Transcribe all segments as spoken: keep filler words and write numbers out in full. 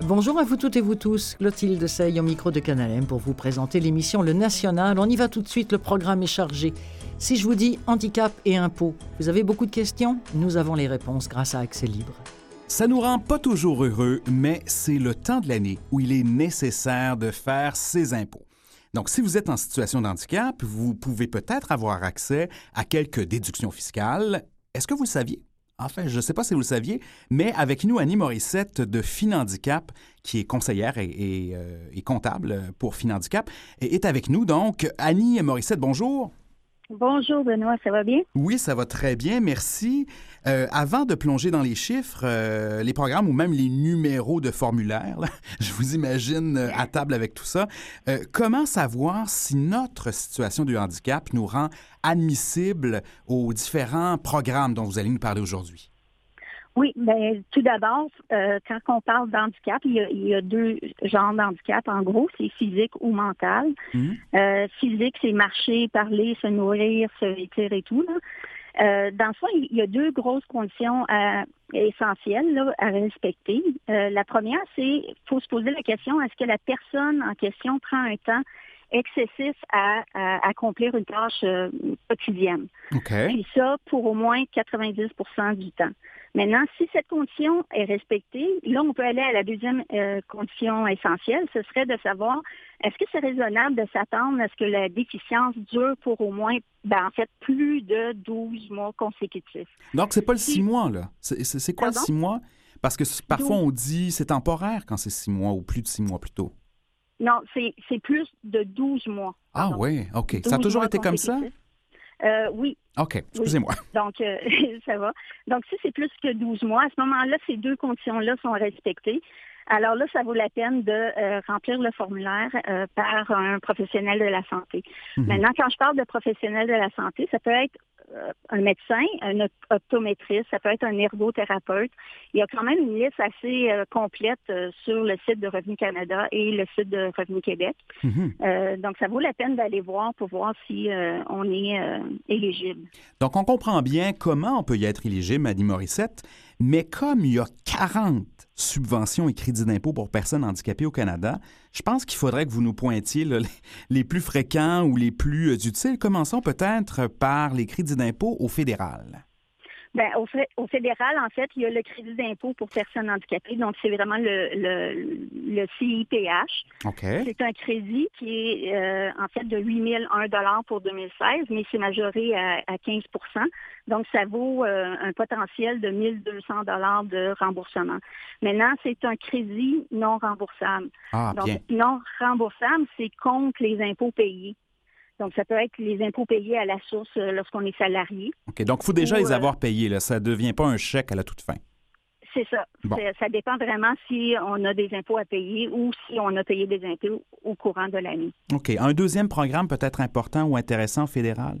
Bonjour à vous toutes et vous tous. Clotilde Sey au micro de Canal M pour vous présenter l'émission Le National. On y va tout de suite, le programme est chargé. Si je vous dis handicap et impôts, vous avez beaucoup de questions? Nous avons les réponses grâce à Accès Libre. Ça nous rend pas toujours heureux, mais c'est le temps de l'année où il est nécessaire de faire ses impôts. Donc, si vous êtes en situation de handicap, vous pouvez peut-être avoir accès à quelques déductions fiscales. Est-ce que vous le saviez? Enfin, je ne sais pas si vous le saviez, mais avec nous, Annie Morissette de Finhandicap, qui est conseillère et, et, euh, et comptable pour Finhandicap, est avec nous. Donc, Annie Morissette, bonjour. Bonjour, Benoît, ça va bien? Oui, ça va très bien, merci. Euh, avant de plonger dans les chiffres, euh, les programmes ou même les numéros de formulaire, là, je vous imagine euh, à table avec tout ça, euh, comment savoir si notre situation de handicap nous rend admissible aux différents programmes dont vous allez nous parler aujourd'hui? Oui, bien, tout d'abord, euh, quand on parle d'handicap, il y, a, il y a deux genres d'handicap. En gros, c'est physique ou mental. Mmh. Euh, physique, c'est marcher, parler, se nourrir, se vêtir et tout, là. Euh, dans le fond, il y a deux grosses conditions à, essentielles là, à respecter. Euh, la première, c'est qu'il faut se poser la question, est-ce que la personne en question prend un temps excessif à, à accomplir une tâche euh, quotidienne? Okay. Puis ça, pour au moins quatre-vingt-dix pour cent du temps. Maintenant, si cette condition est respectée, là, on peut aller à la deuxième euh, condition essentielle, ce serait de savoir, est-ce que c'est raisonnable de s'attendre à ce que la déficience dure pour au moins, ben, en fait, plus de douze mois consécutifs? Donc, c'est pas le six mois, là. C'est, c'est, c'est quoi Pardon? le six mois? Parce que parfois, douze. on dit c'est temporaire quand c'est six mois ou plus de six mois plutôt. Non, c'est, c'est plus de douze mois. Ah oui, OK. Ça a toujours été comme ça? Euh, oui. OK, excusez-moi. Oui. Donc, euh, ça va. Donc, si c'est plus que douze mois, à ce moment-là, ces deux conditions-là sont respectées. Alors là, ça vaut la peine de euh, remplir le formulaire euh, par un professionnel de la santé. Mm-hmm. Maintenant, quand je parle de professionnel de la santé, ça peut être euh, un médecin, un optométriste, ça peut être un ergothérapeute. Il y a quand même une liste assez euh, complète euh, sur le site de Revenu Canada et le site de Revenu Québec. Mm-hmm. Euh, donc, ça vaut la peine d'aller voir pour voir si euh, on est euh, éligible. Donc, on comprend bien comment on peut y être éligible, Annie Morissette, mais comme il y a quarante subventions et crédits d'impôt pour personnes handicapées au Canada, je pense qu'il faudrait que vous nous pointiez là, les, les plus fréquents ou les plus utiles. Commençons peut-être par les crédits d'impôt au fédéral. Bien, au, au fédéral, en fait, il y a le crédit d'impôt pour personnes handicapées. Donc, c'est vraiment le, le, le C I P H. Okay. C'est un crédit qui est, euh, en fait, de huit mille un dollars pour deux mille seize, mais c'est majoré à, à quinze pour cent. Donc, ça vaut euh, un potentiel de mille deux cents dollars de remboursement. Maintenant, c'est un crédit non remboursable. Ah, Donc, bien. non remboursable, c'est contre les impôts payés. Donc, ça peut être les impôts payés à la source lorsqu'on est salarié. OK. Donc, il faut déjà ou, les avoir payés. Là. Ça ne devient pas un chèque à la toute fin. C'est ça. Bon. C'est, ça dépend vraiment si on a des impôts à payer ou si on a payé des impôts au courant de l'année. OK. Un deuxième programme peut-être important ou intéressant fédéral?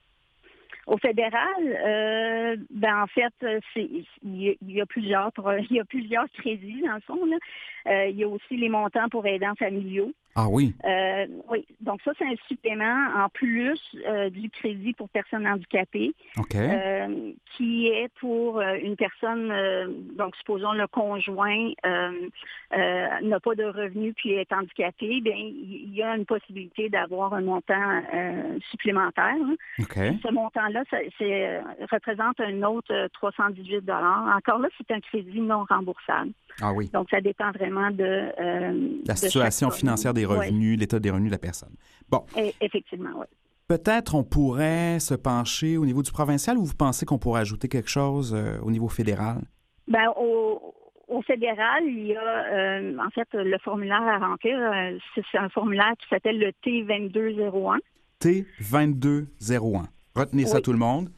Au fédéral, euh, ben en fait, c'est, il, y a, il y a plusieurs, il y a plusieurs crédits dans le fond. Là. Euh, il y a aussi les montants pour aidants familiaux. Ah oui? Euh, oui. Donc ça, c'est un supplément en plus euh, du crédit pour personnes handicapées, okay. euh, qui est pour euh, une personne, euh, donc supposons le conjoint euh, euh, n'a pas de revenus puis est handicapé, bien il y a une possibilité d'avoir un montant euh, supplémentaire. Hein. Okay. Ce montant-là, ça, c'est, représente un autre trois cent dix-huit dollars. Encore là, c'est un crédit non remboursable. Ah oui. Donc, ça dépend vraiment de... Euh, la situation de financière des revenus, oui. l'état des revenus de la personne. Bon. Et, effectivement, oui. Peut-être on pourrait se pencher au niveau du provincial ou vous pensez qu'on pourrait ajouter quelque chose euh, au niveau fédéral? Bien, au, au fédéral, il y a, euh, en fait, le formulaire à remplir. Euh, c'est, c'est un formulaire qui s'appelle le T vingt-deux zéro un. T vingt-deux zéro un. Retenez oui. ça tout le monde.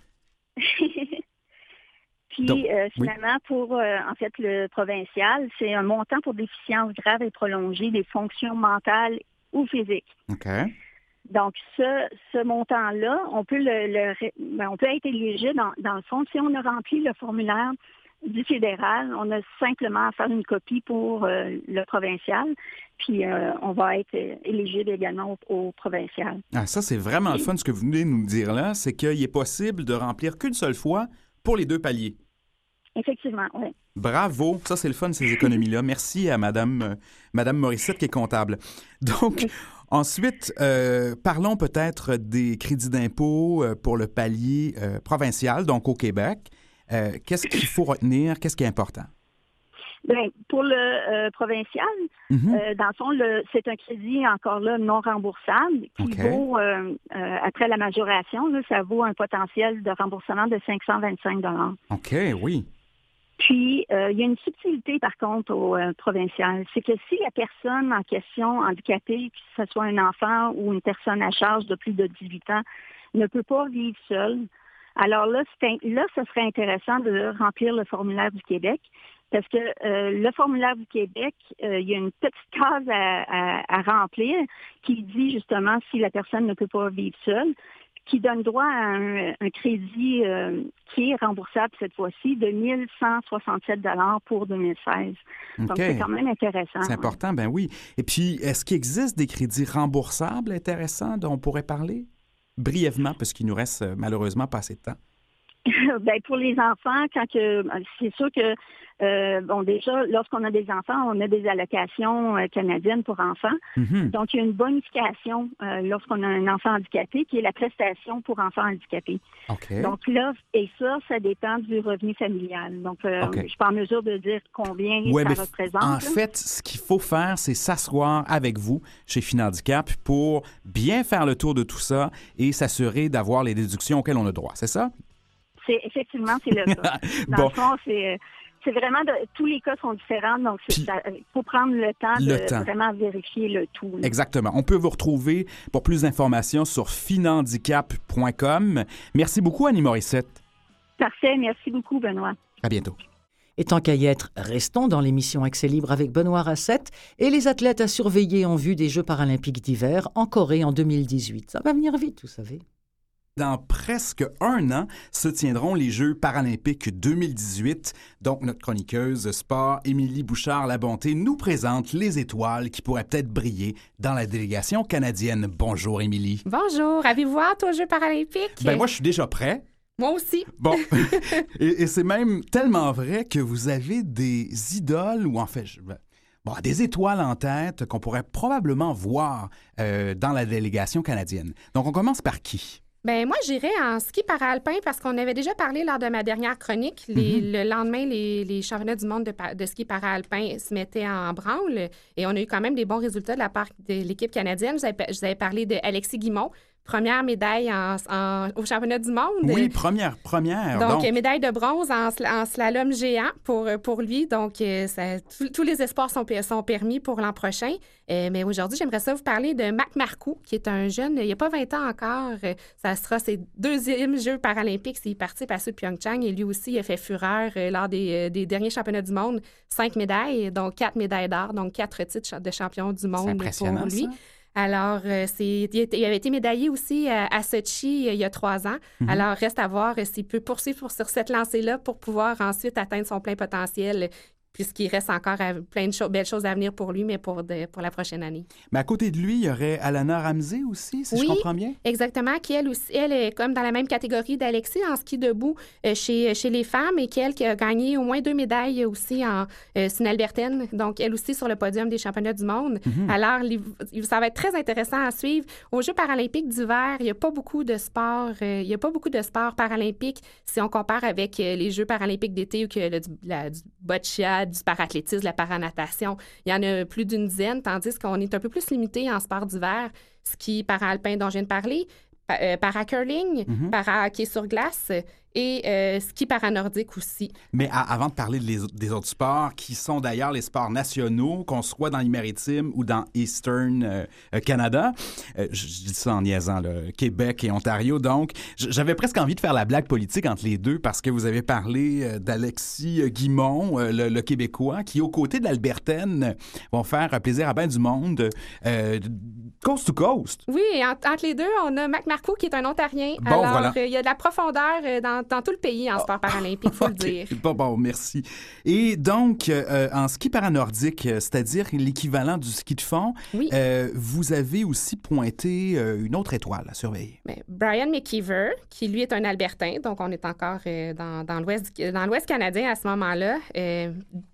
Puis, Donc, euh, finalement, oui. pour, euh, en fait, le provincial, c'est un montant pour déficience grave et prolongée des fonctions mentales ou physiques. OK. Donc, ce, ce montant-là, on peut le, le ben, on peut être éligible dans, dans le fond. Si on a rempli le formulaire du fédéral, on a simplement à faire une copie pour euh, le provincial, puis euh, on va être éligible également au, au provincial. Ah, ça, c'est vraiment le fun ce que vous venez de nous dire là, c'est qu'il est possible de remplir qu'une seule fois pour les deux paliers. Effectivement, oui. Bravo. Ça, c'est le fun, ces économies-là. Merci à Madame, euh, Madame Morissette, qui est comptable. Donc, oui. Ensuite, euh, parlons peut-être des crédits d'impôt euh, pour le palier euh, provincial, donc au Québec. Euh, qu'est-ce qu'il faut retenir? Qu'est-ce qui est important? Bien, pour le euh, provincial, mm-hmm. euh, dans le fond, le, c'est un crédit encore là non remboursable qui okay. vaut, euh, euh, après la majoration, là, ça vaut un potentiel de remboursement de cinq cent vingt-cinq dollars. OK, oui. Puis, euh, il y a une subtilité, par contre, au euh, provincial. C'est que si la personne en question, handicapée, que ce soit un enfant ou une personne à charge de plus de dix-huit ans, ne peut pas vivre seule, alors là, c'est, là, ce serait intéressant de remplir le formulaire du Québec. Parce que euh, le formulaire du Québec, euh, il y a une petite case à, à, à remplir qui dit justement si la personne ne peut pas vivre seule, qui donne droit à un, un crédit euh, qui est remboursable cette fois-ci de mille cent soixante-sept dollars pour deux mille seize. Okay. Donc, c'est quand même intéressant. C'est important, ben oui. Et puis, est-ce qu'il existe des crédits remboursables intéressants dont on pourrait parler? Brièvement, parce qu'il nous reste malheureusement pas assez de temps. Ben, pour les enfants, quand que c'est sûr que euh, bon déjà, lorsqu'on a des enfants, on a des allocations euh, canadiennes pour enfants. Mm-hmm. Donc, il y a une bonification euh, lorsqu'on a un enfant handicapé, qui est la prestation pour enfants handicapés. Okay. Donc là, et ça, ça dépend du revenu familial. Donc, euh, okay. je suis pas en mesure de dire combien ouais, ça représente. En là. fait, ce qu'il faut faire, c'est s'asseoir avec vous chez Finhandicap pour bien faire le tour de tout ça et s'assurer d'avoir les déductions auxquelles on a droit. C'est ça? C'est, effectivement, c'est le cas. Dans bon. le fond, c'est, c'est vraiment... De, tous les cas sont différents, donc il faut prendre le temps le de temps. vraiment vérifier le tout. Là. Exactement. On peut vous retrouver pour plus d'informations sur finhandicap point com. Merci beaucoup, Annie Morissette. Parfait. Merci beaucoup, Benoît. À bientôt. Et tant qu'à y être, restons dans l'émission Accès libre avec Benoît Racette et les athlètes à surveiller en vue des Jeux paralympiques d'hiver en Corée en deux mille dix-huit. Ça va venir vite, vous savez. Dans presque un an se tiendront les Jeux paralympiques deux mille dix-huit. Donc, notre chroniqueuse sport, Émilie Bouchard-Labonté, nous présente les étoiles qui pourraient peut-être briller dans la délégation canadienne. Bonjour, Émilie. Bonjour. Avez-vous hâte aux Jeux paralympiques? Ben moi, je suis déjà prêt. Moi aussi. Bon, et, et c'est même tellement vrai que vous avez des idoles, ou en fait... Je... Bon, des étoiles en tête qu'on pourrait probablement voir euh, dans la délégation canadienne. Donc, on commence par qui? Ben moi, j'irais en ski paralpin parce qu'on avait déjà parlé lors de ma dernière chronique. Les, mm-hmm. Le lendemain, les, les championnats du monde de, de ski paralpin se mettaient en branle et on a eu quand même des bons résultats de la part de l'équipe canadienne. Je vous avais, je vous avais parlé de Alexis Guimont, première médaille en, en, au championnat du monde. Oui, première, première. Donc, donc. médaille de bronze en, en slalom géant pour, pour lui. Donc, ça, tout, tous les espoirs sont, sont permis pour l'an prochain. Euh, mais aujourd'hui, j'aimerais ça vous parler de Mac Marcoux, qui est un jeune, il n'y a pas vingt ans encore. Ça sera ses deuxièmes Jeux paralympiques s'il participe à ceux de Pyeongchang. Et lui aussi, il a fait fureur euh, lors des, euh, des derniers championnats du monde. Cinq médailles, donc quatre médailles d'or, donc quatre titres de champion du monde pour lui. Ça. Alors, euh, c'est, il avait été médaillé aussi à, à Sochi il y a trois ans. Mm-hmm. Alors, reste à voir s'il peut poursuivre sur cette lancée-là pour pouvoir ensuite atteindre son plein potentiel, puisqu'il reste encore à, plein de cho- belles choses à venir pour lui, mais pour, de, pour la prochaine année. Mais à côté de lui, il y aurait Alana Ramsey aussi, si oui, je comprends bien? Exactement, qui elle aussi, elle est comme dans la même catégorie d'Alexis en ski debout euh, chez, chez les femmes et qui, elle, qui a gagné au moins deux médailles aussi en euh, c'est une Albertaine, donc elle aussi sur le podium des championnats du monde. Mm-hmm. Alors, les, ça va être très intéressant à suivre. Aux Jeux paralympiques d'hiver, il n'y a pas beaucoup de sports, euh, il n'y a pas beaucoup de sports paralympiques si on compare avec euh, les Jeux paralympiques d'été ou que le, la, du boccia, du parathlétisme, la paranatation. Il y en a plus d'une dizaine, tandis qu'on est un peu plus limité en sport d'hiver, ski paralpin dont je viens de parler, pa- euh, para-curling, mm-hmm. para-hockey sur glace et euh, ski paranordique aussi. Mais à, avant de parler de les, des autres sports, qui sont d'ailleurs les sports nationaux, qu'on soit dans les maritimes ou dans Eastern euh, Canada, euh, je, je dis ça en niaisant, là, Québec et Ontario, donc j'avais presque envie de faire la blague politique entre les deux parce que vous avez parlé euh, d'Alexis Guimont, euh, le, le Québécois, qui, aux côtés de l'Albertaine, vont faire plaisir à bien du monde, euh, coast to coast. Oui, et entre, entre les deux, on a Mac Marcoux qui est un Ontarien. Bon, Alors, voilà. euh, il y a de la profondeur euh, dans dans, dans tout le pays en sport paralympique, il faut okay. le dire. Bon, bon, merci. Et donc, euh, en ski paranordique, c'est-à-dire l'équivalent du ski de fond, oui. euh, vous avez aussi pointé euh, une autre étoile à surveiller. Bien, Brian McKeever, qui lui est un Albertain, donc on est encore euh, dans, dans, l'ouest, dans l'ouest canadien à ce moment-là. Euh,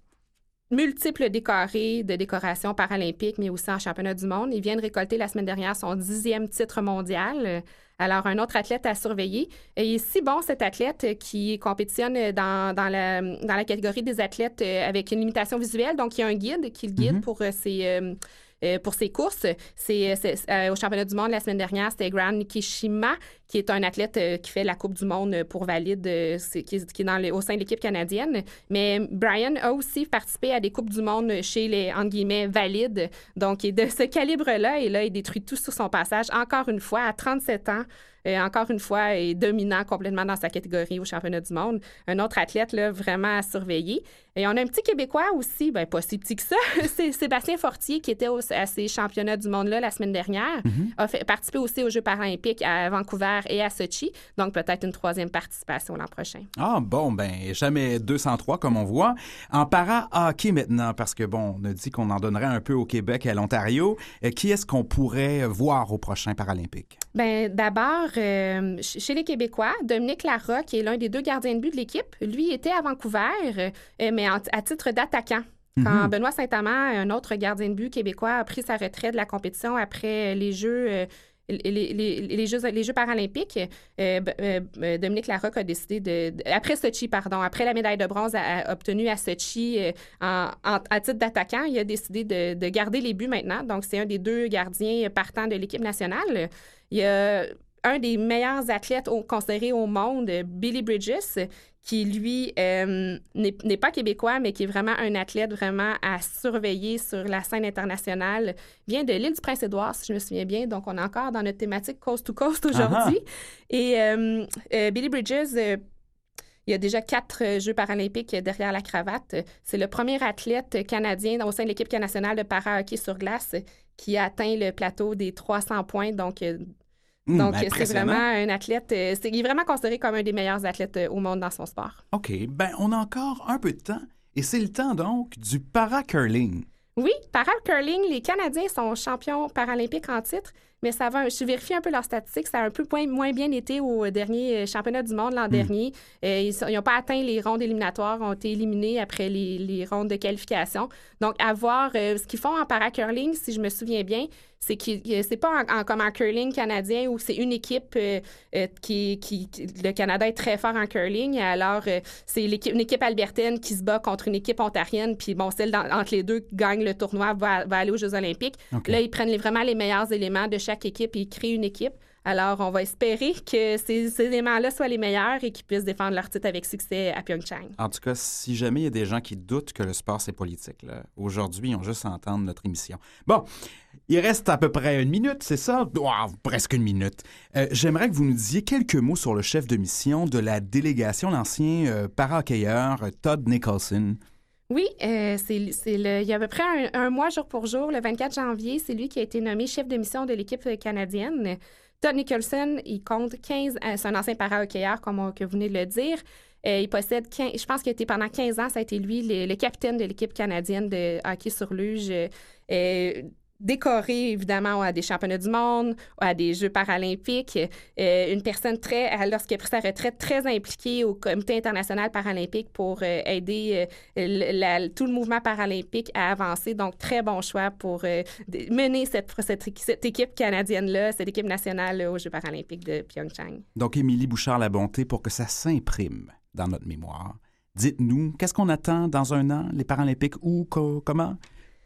multiples décorés de décorations paralympiques, mais aussi en championnat du monde. Il vient de récolter la semaine dernière son dixième titre mondial. Alors, un autre athlète à surveiller. Et il est si bon, cet athlète, qui compétitionne dans, dans, la, dans la catégorie des athlètes avec une limitation visuelle. Donc, il y a un guide qui le guide mm-hmm. pour ses... Euh, Euh, pour ses courses. C'est, c'est, euh, au championnat du monde la semaine dernière, c'était Grant Nikishima, qui est un athlète euh, qui fait la Coupe du monde pour valide, euh, c'est, qui, qui est dans le, au sein de l'équipe canadienne. Mais Brian a aussi participé à des Coupes du monde chez les, entre guillemets, valides. Donc, il est de ce calibre-là. Et là, il détruit tout sur son passage. Encore une fois, à trente-sept ans, Euh, encore une fois, est dominant complètement dans sa catégorie au championnat du monde. Un autre athlète, là, vraiment à surveiller. Et on a un petit Québécois aussi, bien pas si petit que ça, c'est Sébastien Fortier, qui était au, à ces championnats du monde-là la semaine dernière, mm-hmm. a fait, participé aussi aux Jeux paralympiques à Vancouver et à Sochi, donc peut-être une troisième participation l'an prochain. Ah bon, ben jamais deux cent trois comme on voit. En para-hockey maintenant, parce que bon, on a dit qu'on en donnerait un peu au Québec et à l'Ontario. Euh, qui est-ce qu'on pourrait voir au prochain Paralympique? Bien, d'abord, Euh, chez les Québécois, Dominique Larocque, qui est l'un des deux gardiens de but de l'équipe, lui était à Vancouver, euh, mais en, à titre d'attaquant. Quand mm-hmm. Benoît Saint-Amand, un autre gardien de but québécois, a pris sa retraite de la compétition après les Jeux... Euh, Les, les, les, Jeux, les Jeux paralympiques, euh, euh, Dominique Larocque a décidé de, de... Après Sochi, pardon, après la médaille de bronze à, à, obtenue à Sochi euh, en, en, à titre d'attaquant, il a décidé de, de garder les buts maintenant. Donc, c'est un des deux gardiens partants de l'équipe nationale. Il y a un des meilleurs athlètes au, considérés au monde, Billy Bridges, qui, lui, euh, n'est, n'est pas québécois, mais qui est vraiment un athlète vraiment à surveiller sur la scène internationale, vient de l'île du Prince-Édouard, si je me souviens bien. Donc, on est encore dans notre thématique coast-to-coast aujourd'hui. Uh-huh. Et euh, euh, Billy Bridges... Euh, il y a déjà quatre Jeux paralympiques derrière la cravate. C'est le premier athlète canadien au sein de l'équipe nationale de para-hockey sur glace qui a atteint le plateau des trois cents points. Donc, mmh, donc c'est vraiment un athlète... C'est, il est vraiment considéré comme un des meilleurs athlètes au monde dans son sport. OK. Bien, on a encore un peu de temps. Et c'est le temps, donc, du para-curling. Oui, para-curling, les Canadiens sont champions paralympiques en titre, mais ça va, je vérifie un peu leurs statistiques, ça a un peu moins, moins bien été au dernier championnat du monde l'an mmh. dernier. Euh, ils n'ont pas atteint les rondes éliminatoires, ont été éliminés après les, les rondes de qualification. Donc, à voir euh, ce qu'ils font en para-curling, si je me souviens bien, c'est que c'est pas en, en, comme en curling canadien où c'est une équipe euh, euh, qui, qui, qui... Le Canada est très fort en curling. Alors, euh, c'est l'équipe, une équipe albertaine qui se bat contre une équipe ontarienne. Puis, bon, celle dans, entre les deux qui gagne le tournoi va, va aller aux Jeux olympiques. Okay. Là, ils prennent les, vraiment les meilleurs éléments de chaque équipe et ils créent une équipe. Alors, on va espérer que ces, ces éléments-là soient les meilleurs et qu'ils puissent défendre leur titre avec succès à Pyeongchang. En tout cas, si jamais il y a des gens qui doutent que le sport, c'est politique, là, aujourd'hui, ils ont juste à entendre notre émission. Bon, il reste à peu près une minute, c'est ça? Oh, presque une minute. Euh, j'aimerais que vous nous disiez quelques mots sur le chef de mission de la délégation, l'ancien euh, para-hockeyeur Todd Nicholson. Oui, euh, c'est, c'est le, il y a à peu près un, un mois jour pour jour, le vingt-quatre janvier, c'est lui qui a été nommé chef de mission de l'équipe canadienne. Todd Nicholson, il compte quinze... Euh, c'est un ancien para-hockeyeur, comme on, que vous venez de le dire. Euh, il possède quinze... Je pense qu'il a été pendant quinze ans, ça a été lui, le, le capitaine de l'équipe canadienne de hockey sur luge. Euh, décoré, évidemment, à des championnats du monde, à des Jeux paralympiques. Euh, une personne très, lorsqu'il a pris sa retraite, très impliquée au Comité international paralympique pour euh, aider euh, la, tout le mouvement paralympique à avancer. Donc, très bon choix pour euh, mener cette, cette, cette équipe canadienne-là, cette équipe nationale là, aux Jeux paralympiques de Pyeongchang. Donc, Émilie Bouchard-Labonté, pour que ça s'imprime dans notre mémoire, dites-nous, qu'est-ce qu'on attend dans un an, les Paralympiques, ou co- comment?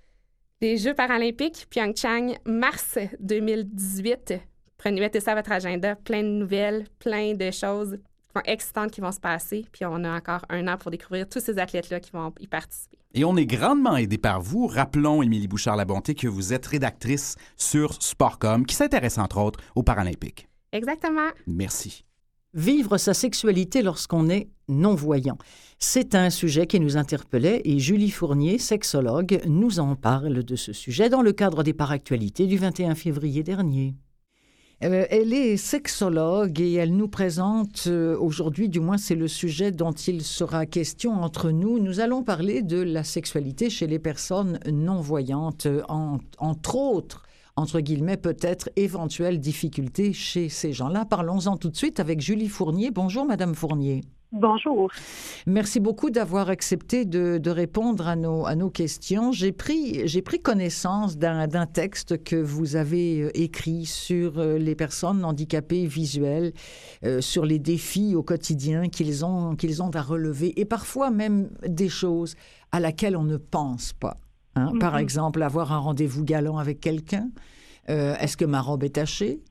Les Jeux paralympiques, Pyeongchang, mars deux mille dix-huit. Prenez, mettez ça à votre agenda. Plein de nouvelles, plein de choses excitantes qui vont se passer. Puis on a encore un an pour découvrir tous ces athlètes-là qui vont y participer. Et on est grandement aidé par vous. Rappelons, Émilie Bouchard-Labonté, que vous êtes rédactrice sur Sportcom, qui s'intéresse entre autres aux Paralympiques. Exactement. Merci. Vivre sa sexualité lorsqu'on est non-voyant. C'est un sujet qui nous interpellait et Julie Fournier, sexologue, nous en parle de ce sujet dans le cadre des Paractualités du vingt et un février dernier. Euh, elle est sexologue et elle nous présente euh, aujourd'hui, du moins c'est le sujet dont il sera question entre nous. Nous allons parler de la sexualité chez les personnes non-voyantes, en, entre autres, entre guillemets, peut-être éventuelles difficultés chez ces gens-là. Parlons-en tout de suite avec Julie Fournier. Bonjour, Madame Fournier. Bonjour. Merci beaucoup d'avoir accepté de, de répondre à nos, à nos questions. J'ai pris, j'ai pris connaissance d'un, d'un texte que vous avez écrit sur les personnes handicapées visuelles, euh, sur les défis au quotidien qu'ils ont, qu'ils ont à relever et parfois même des choses à laquelle on ne pense pas. Hein? Mm-hmm. Par exemple, avoir un rendez-vous galant avec quelqu'un. Euh, est-ce que ma robe est tachée?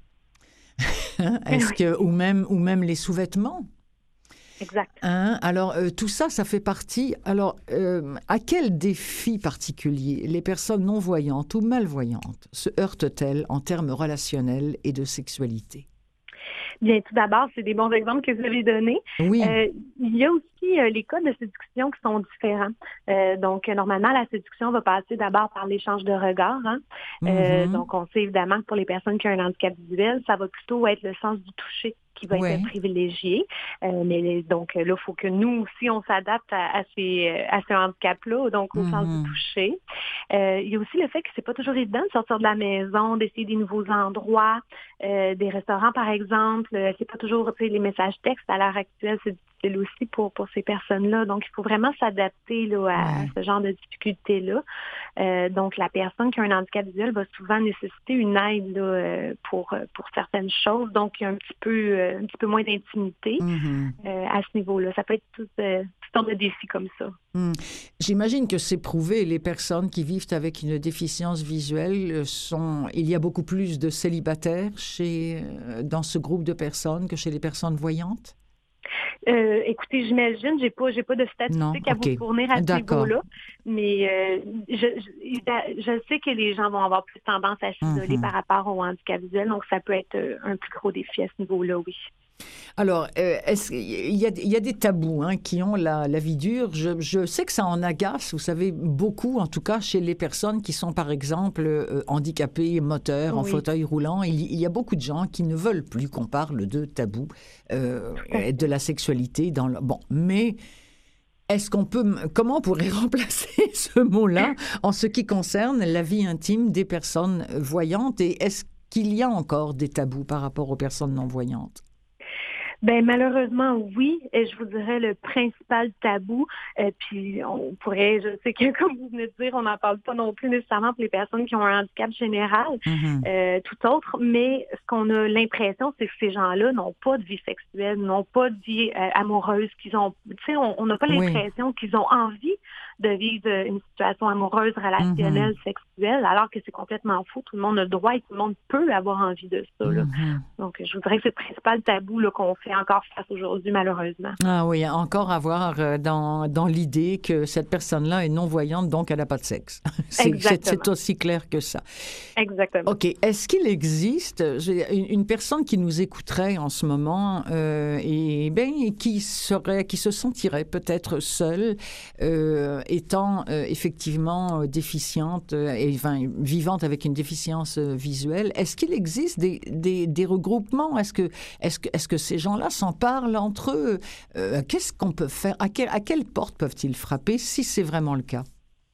Est-ce que, ou même, ou même les sous-vêtements? Exact. Hein? Alors, euh, tout ça, ça fait partie. Alors, euh, à quel défi particulier les personnes non-voyantes ou malvoyantes se heurtent-elles en termes relationnels et de sexualité? Bien, tout d'abord, c'est des bons exemples que vous avez donnés. Oui. Euh, il y a aussi euh, les cas de séduction qui sont différents. Euh, donc, normalement, la séduction va passer d'abord par l'échange de regards. Hein? Euh, mm-hmm. Donc, on sait évidemment que pour les personnes qui ont un handicap visuel, ça va plutôt être le sens du toucher qui va ouais. être privilégié. Euh, mais donc là, il faut que nous aussi, on s'adapte à, à ces, à ce handicap-là, donc au mm-hmm. sens du toucher. Euh, il y a aussi le fait que c'est pas toujours évident de sortir de la maison, d'essayer des nouveaux endroits, euh, des restaurants, par exemple. C'est pas toujours, tu sais, les messages textes à l'heure actuelle, c'est difficile aussi pour, pour ces personnes-là. Donc, il faut vraiment s'adapter là, à, ouais. à ce genre de difficultés-là. Euh, donc, la personne qui a un handicap visuel va souvent nécessiter une aide là, pour, pour certaines choses. Donc, il y a un petit peu, un petit peu moins d'intimité mm-hmm. euh, à ce niveau-là. Ça peut être tout, euh, tout sorte de défis comme ça. Mm. J'imagine que c'est prouvé. Les personnes qui vivent avec une déficience visuelle sont... Il y a beaucoup plus de célibataires chez, dans ce groupe de personnes que chez les personnes voyantes? Euh, écoutez, j'imagine, j'ai pas, j'ai pas de statistiques non, à okay. vous fournir à ce D'accord. niveau-là, mais euh, je, je, je sais que les gens vont avoir plus tendance à s'isoler mm-hmm. par rapport au handicap visuel, donc ça peut être un plus gros défi à ce niveau-là, oui. Alors, euh, est-ce, il, y a, il y a des tabous hein, qui ont la, la vie dure. Je, je sais que ça en agace, vous savez, beaucoup, en tout cas chez les personnes qui sont, par exemple, euh, handicapées, moteurs, oui. en fauteuil roulant. Il, il y a beaucoup de gens qui ne veulent plus qu'on parle de tabous, euh, de la sexualité. Dans le... Bon, mais... Est-ce qu'on peut, comment on pourrait remplacer ce mot-là en ce qui concerne la vie intime des personnes voyantes et est-ce qu'il y a encore des tabous par rapport aux personnes non-voyantes? Ben malheureusement oui, et je vous dirais le principal tabou. Euh, puis on pourrait, je sais que comme vous venez de dire, on n'en parle pas non plus nécessairement pour les personnes qui ont un handicap général, mm-hmm. euh, tout autre. Mais ce qu'on a l'impression, c'est que ces gens-là n'ont pas de vie sexuelle, n'ont pas de vie euh, amoureuse, qu'ils ont, tu sais, on n'a pas l'impression oui. qu'ils ont envie de vivre une situation amoureuse, relationnelle, mm-hmm. sexuelle, alors que c'est complètement faux. Tout le monde a le droit et tout le monde peut avoir envie de ça. Là. Mm-hmm. Donc, je voudrais que c'est le principal tabou là, qu'on fait encore face aujourd'hui, malheureusement. Ah oui, encore avoir euh, dans, dans l'idée que cette personne-là est non-voyante, donc elle n'a pas de sexe. C'est, c'est, c'est aussi clair que ça. Exactement. OK. Est-ce qu'il existe une, une personne qui nous écouterait en ce moment euh, et ben, qui, serait, qui se sentirait peut-être seule, euh, étant euh, effectivement déficiente euh, et enfin, vivante avec une déficience euh, visuelle, est-ce qu'il existe des, des, des regroupements? Est-ce que, est-ce que, est-ce que ces gens-là s'en parlent entre eux? Euh, qu'est-ce qu'on peut faire? À, quel, à quelle porte peuvent-ils frapper si c'est vraiment le cas?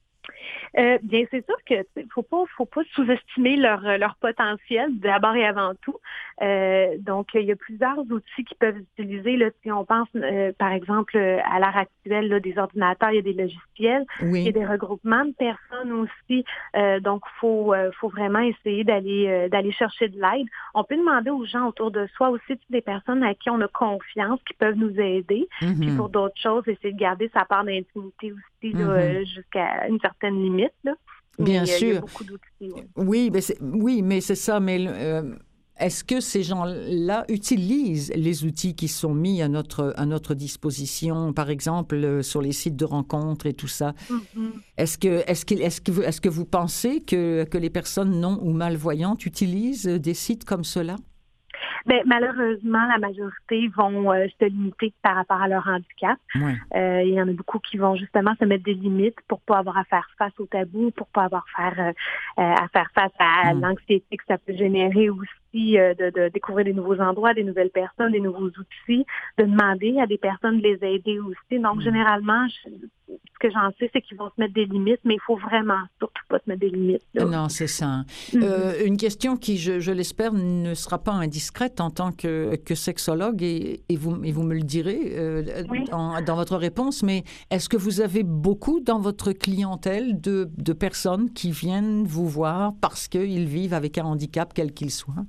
Euh, bien, c'est sûr que faut pas, faut pas sous-estimer leur leur potentiel d'abord et avant tout. Euh, donc, il y a plusieurs outils qui peuvent utiliser. Là, si on pense, euh, par exemple, à l'heure actuelle, là, des ordinateurs, il y a des logiciels, oui. il y a des regroupements de personnes aussi. Euh, donc, faut euh, faut vraiment essayer d'aller euh, d'aller chercher de l'aide. On peut demander aux gens autour de soi aussi des personnes à qui on a confiance, qui peuvent nous aider. Mm-hmm. Puis pour d'autres choses, essayer de garder sa part d'intimité aussi là, mm-hmm. euh, jusqu'à une certaine limite. Là. Bien mais, sûr. Il y a beaucoup d'outils. Ouais. Oui, mais c'est, oui, mais c'est ça. Mais euh, est-ce que ces gens-là utilisent les outils qui sont mis à notre, à notre disposition, par exemple, euh, sur les sites de rencontres et tout ça? Mm-hmm. Est-ce que, est-ce, qu'il, est-ce, que vous, est-ce que vous pensez que, que les personnes non ou malvoyantes utilisent des sites comme cela? Bien, malheureusement, la majorité vont euh, se limiter par rapport à leur handicap. Ouais. Euh, il y en a beaucoup qui vont justement se mettre des limites pour pas avoir à faire face au tabou, pour pas avoir faire, euh, à faire face à mmh. l'anxiété que ça peut générer aussi. aussi euh, de, de découvrir des nouveaux endroits, des nouvelles personnes, des nouveaux outils, de demander à des personnes de les aider aussi. Donc, mmh. généralement, je, ce que j'en sais, c'est qu'ils vont se mettre des limites, mais il faut vraiment surtout pas se mettre des limites. Là. Non, c'est ça. Mmh. Euh, une question qui, je, je l'espère, ne sera pas indiscrète en tant que, que sexologue, et, et, vous, et vous me le direz euh, oui. dans, dans votre réponse, mais est-ce que vous avez beaucoup dans votre clientèle de, de personnes qui viennent vous voir parce qu'ils vivent avec un handicap, quel qu'il soit?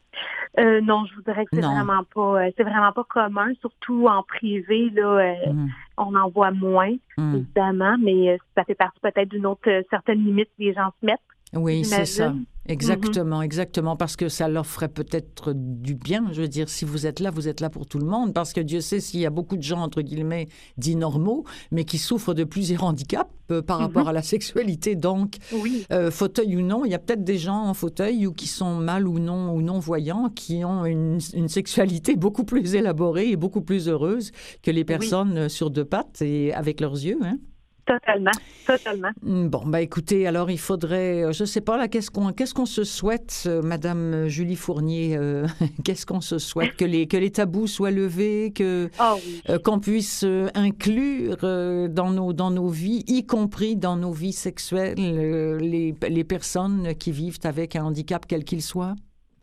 Euh, non, je vous dirais que c'est non. vraiment pas, euh, c'est vraiment pas commun, surtout en privé. Là, euh, mm. on en voit moins, mm. évidemment, mais euh, ça fait partie peut-être d'une autre euh, certaine limite que les gens se mettent. Oui, c'est ça. Exactement, mm-hmm. exactement, parce que ça leur ferait peut-être du bien. Je veux dire, si vous êtes là, vous êtes là pour tout le monde, parce que Dieu sait s'il y a beaucoup de gens, entre guillemets, dits normaux, mais qui souffrent de plusieurs handicaps euh, par mm-hmm. rapport à la sexualité. Donc, oui. euh, fauteuil ou non, il y a peut-être des gens en fauteuil ou qui sont mal ou non ou non-voyants, qui ont une, une sexualité beaucoup plus élaborée et beaucoup plus heureuse que les personnes oui. sur deux pattes et avec leurs yeux, hein? Totalement, totalement. Bon, ben écoutez, alors il faudrait, je ne sais pas, là, qu'est-ce qu'on, qu'est-ce qu'on se souhaite, euh, Madame Julie Fournier, euh, qu'est-ce qu'on se souhaite? Que les, que les tabous soient levés, que, oh oui. euh, qu'on puisse euh, inclure euh, dans, nos, dans nos vies, y compris dans nos vies sexuelles, euh, les, les personnes qui vivent avec un handicap, quel qu'il soit?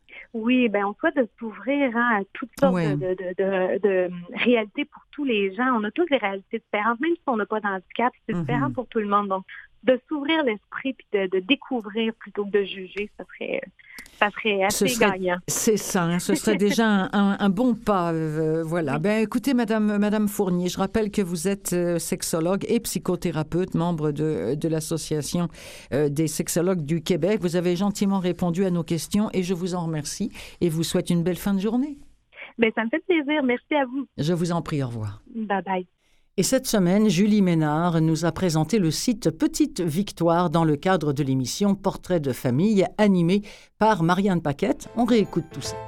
Oui, ben on souhaite de s'ouvrir hein, à toutes sortes ouais. de, de, de, de, de réalités pour tous les gens. On a tous des réalités différentes, même si on n'a pas d'handicap, c'est mm-hmm. différent pour tout le monde. Donc, de s'ouvrir l'esprit puis de, de découvrir plutôt que de juger, ça serait, ça serait assez ce serait, gagnant. C'est ça, hein, ce serait déjà un, un, un bon pas. Euh, voilà. Oui. Ben, écoutez, Madame, Madame Fournier, je rappelle que vous êtes euh, sexologue et psychothérapeute, membre de, de l'Association euh, des sexologues du Québec. Vous avez gentiment répondu à nos questions et je vous en remercie et vous souhaite une belle fin de journée. Ben, ça me fait plaisir. Merci à vous. Je vous en prie. Au revoir. Bye bye. Et cette semaine, Julie Ménard nous a présenté le site Petite Victoire dans le cadre de l'émission Portrait de famille animée par Marianne Paquette. On réécoute tout ça.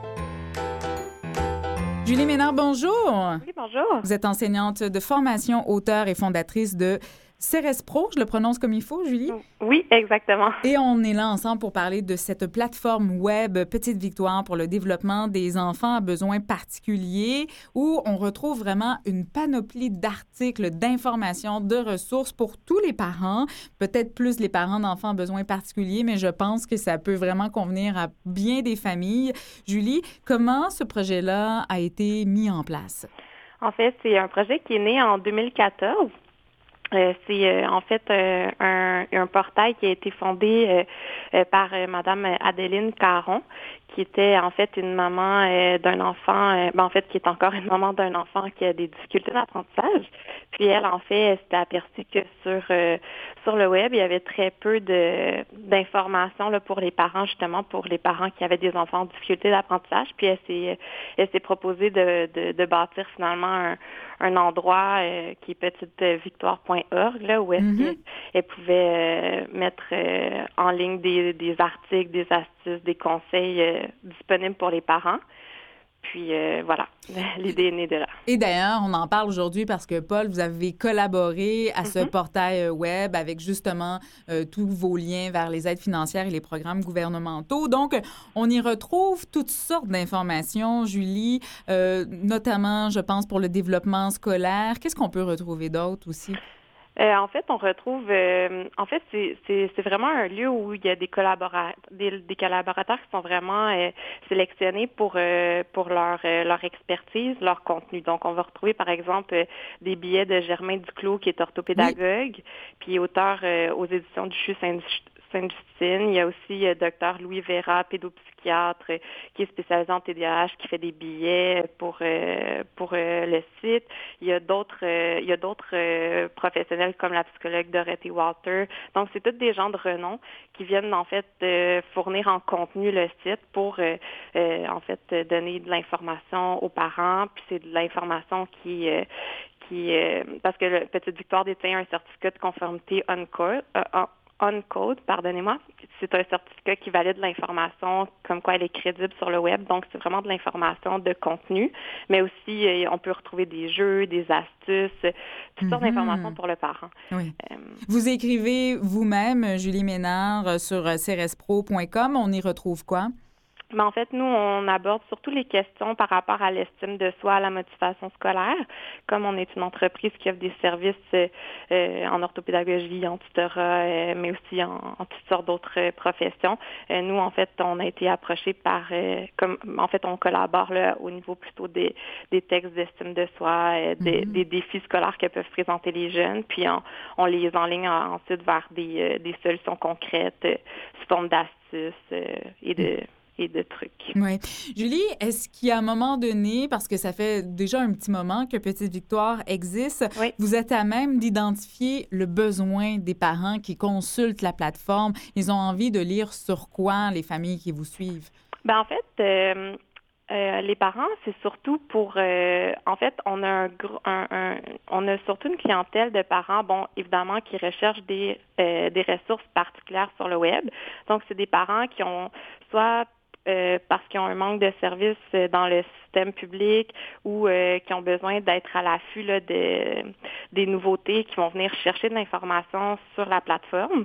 Julie Ménard, bonjour. Oui, bonjour. Vous êtes enseignante de formation, auteure et fondatrice de Cerespro, je le prononce comme il faut, Julie? Oui, exactement. Et on est là ensemble pour parler de cette plateforme web Petite Victoire pour le développement des enfants à besoins particuliers où on retrouve vraiment une panoplie d'articles, d'informations, de ressources pour tous les parents, peut-être plus les parents d'enfants à besoins particuliers, mais je pense que ça peut vraiment convenir à bien des familles. Julie, comment ce projet-là a été mis en place? En fait, c'est un projet qui est né en deux mille quatorze. Euh, c'est euh, en fait euh, un, un portail qui a été fondé euh, euh, par euh, Madame Adeline Caron, qui était en fait une maman euh, d'un enfant, euh, ben, en fait qui est encore une maman d'un enfant qui a des difficultés d'apprentissage. Puis elle, en fait, elle s'était aperçue que sur euh, sur le web, il y avait très peu de d'informations là pour les parents, justement pour les parents qui avaient des enfants en difficulté d'apprentissage. Puis elle s'est elle s'est proposée de, de, de bâtir finalement un, un endroit euh, qui est petite victoire point org là où est-ce mm-hmm. qu'elle pouvait euh, mettre euh, en ligne des, des articles, des astuces, des conseils euh, disponibles pour les parents. Puis euh, voilà, l'idée est née de là. Et d'ailleurs, on en parle aujourd'hui parce que, Paul, vous avez collaboré à ce mm-hmm. portail web avec justement euh, tous vos liens vers les aides financières et les programmes gouvernementaux. Donc, on y retrouve toutes sortes d'informations, Julie, euh, notamment, je pense, pour le développement scolaire. Qu'est-ce qu'on peut retrouver d'autre aussi? Euh, en fait, on retrouve, euh, en fait, c'est, c'est, c'est vraiment un lieu où il y a des collaborateurs, des, des collaborateurs qui sont vraiment euh, sélectionnés pour euh, pour leur euh, leur expertise, leur contenu. Donc, on va retrouver par exemple euh, des billets de Germain Duclos, qui est orthopédagogue, oui. puis auteur euh, aux éditions du C H U Sainte-Justine. Il y a aussi euh, docteur Louis Vera, pédopsychiatre, euh, qui est spécialisé en T D A H, qui fait des billets pour euh, pour euh, le site. Il y a d'autres euh, il y a d'autres euh, professionnels comme la psychologue Dorothy Walter. Donc, c'est tous des gens de renom qui viennent en fait euh, fournir en contenu le site pour euh, euh, en fait donner de l'information aux parents. Puis c'est de l'information qui euh, qui euh, parce que le Petite Victoire détient un certificat de conformité OnCode. Euh, OnCode, pardonnez-moi. C'est un certificat qui valide l'information comme quoi elle est crédible sur le web. Donc, c'est vraiment de l'information de contenu, mais aussi, euh, on peut retrouver des jeux, des astuces, toutes mm-hmm. sortes d'informations pour le parent. Oui. Euh, Vous écrivez vous-même, Julie Ménard, sur cerespro point com. On y retrouve quoi? Mais en fait, nous, on aborde surtout les questions par rapport à l'estime de soi, à la motivation scolaire. Comme on est une entreprise qui offre des services euh, en orthopédagogie, en tutorat, euh, mais aussi en, en toutes sortes d'autres euh, professions, euh, nous, en fait, on a été approchés par, euh, comme en fait, on collabore là, au niveau plutôt des, des textes d'estime de soi, euh, des, mm-hmm. des défis scolaires que peuvent présenter les jeunes, puis on, on les enligne ensuite vers des, euh, des solutions concrètes euh, sous forme d'astuces euh, et de... Mm-hmm. et de trucs. Oui. Julie, est-ce qu'à un moment donné, parce que ça fait déjà un petit moment que Petite Victoire existe, oui. vous êtes à même d'identifier le besoin des parents qui consultent la plateforme? Ils ont envie de lire sur quoi, les familles qui vous suivent? Bien, en fait, euh, euh, les parents, c'est surtout pour... Euh, en fait, on a, un, un, un, on a surtout une clientèle de parents, bon, évidemment, qui recherchent des, euh, des ressources particulières sur le web. Donc, c'est des parents qui ont soit... Euh, parce qu'ils ont un manque de services euh, dans le système public ou euh, qui ont besoin d'être à l'affût là, de, des nouveautés, qui vont venir chercher de l'information sur la plateforme.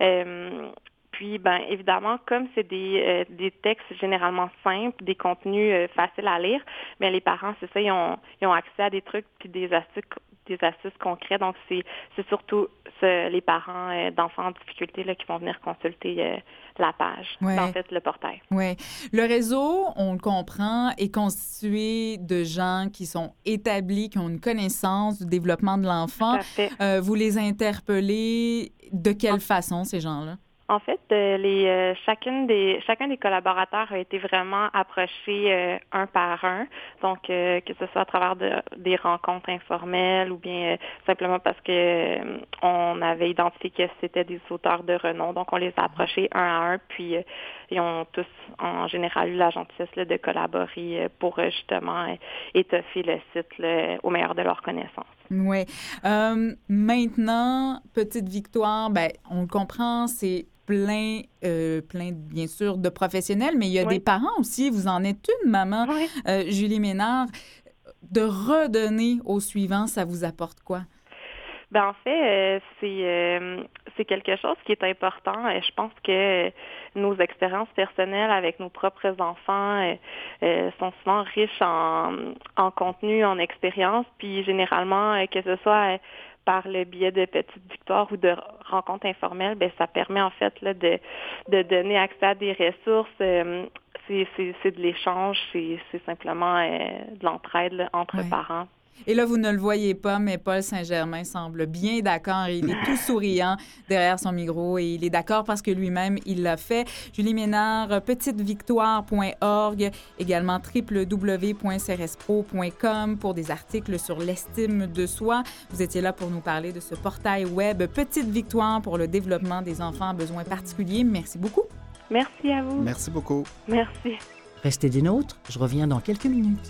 Euh, puis, ben évidemment, comme c'est des, euh, des textes généralement simples, des contenus euh, faciles à lire, bien, les parents, c'est ça, ils ont, ils ont accès à des trucs puis des astuces des astuces concrètes. Donc, c'est, c'est surtout ce, les parents euh, d'enfants en difficulté là, qui vont venir consulter euh, la page, ouais. en fait, le portail. Oui. Le réseau, on le comprend, est constitué de gens qui sont établis, qui ont une connaissance du développement de l'enfant. Tout à fait. Euh, vous les interpellez de quelle en... façon, ces gens-là? En fait, euh, les, euh, chacune des, chacun des collaborateurs a été vraiment approché euh, un par un, donc euh, que ce soit à travers de, des rencontres informelles ou bien euh, simplement parce que euh, on avait identifié que c'était des auteurs de renom, donc on les a approchés un à un, puis euh, ils ont tous en général eu la gentillesse là, de collaborer euh, pour euh, justement euh, étoffer le site là, au meilleur de leurs connaissances. Oui. Euh, maintenant, Petite Victoire, ben, on le comprend, c'est plein, euh, plein, bien sûr, de professionnels, mais il y a oui. des parents aussi. Vous en êtes une, maman, oui. euh, Julie Ménard. De redonner au suivant, ça vous apporte quoi? Ben en fait, euh, c'est euh, c'est quelque chose qui est important. Je pense que nos expériences personnelles avec nos propres enfants euh, euh, sont souvent riches en, en contenu, en expérience, puis généralement, euh, que ce soit euh, par le biais de Petites Victoires ou de rencontres informelles, ben ça permet en fait là, de, de donner accès à des ressources. Euh, c'est, c'est, c'est de l'échange, c'est, c'est simplement euh, de l'entraide là, entre oui. parents. Et là, vous ne le voyez pas, mais Paul Saint-Germain semble bien d'accord. Il est tout souriant derrière son micro et il est d'accord parce que lui-même, il l'a fait. Julie Ménard, petite victoire point org, également w w w point c r s pro point com pour des articles sur l'estime de soi. Vous étiez là pour nous parler de ce portail web Petite Victoire pour le développement des enfants à besoins particuliers. Merci beaucoup. Merci à vous. Merci beaucoup. Merci. Restez des nôtres. Je reviens dans quelques minutes.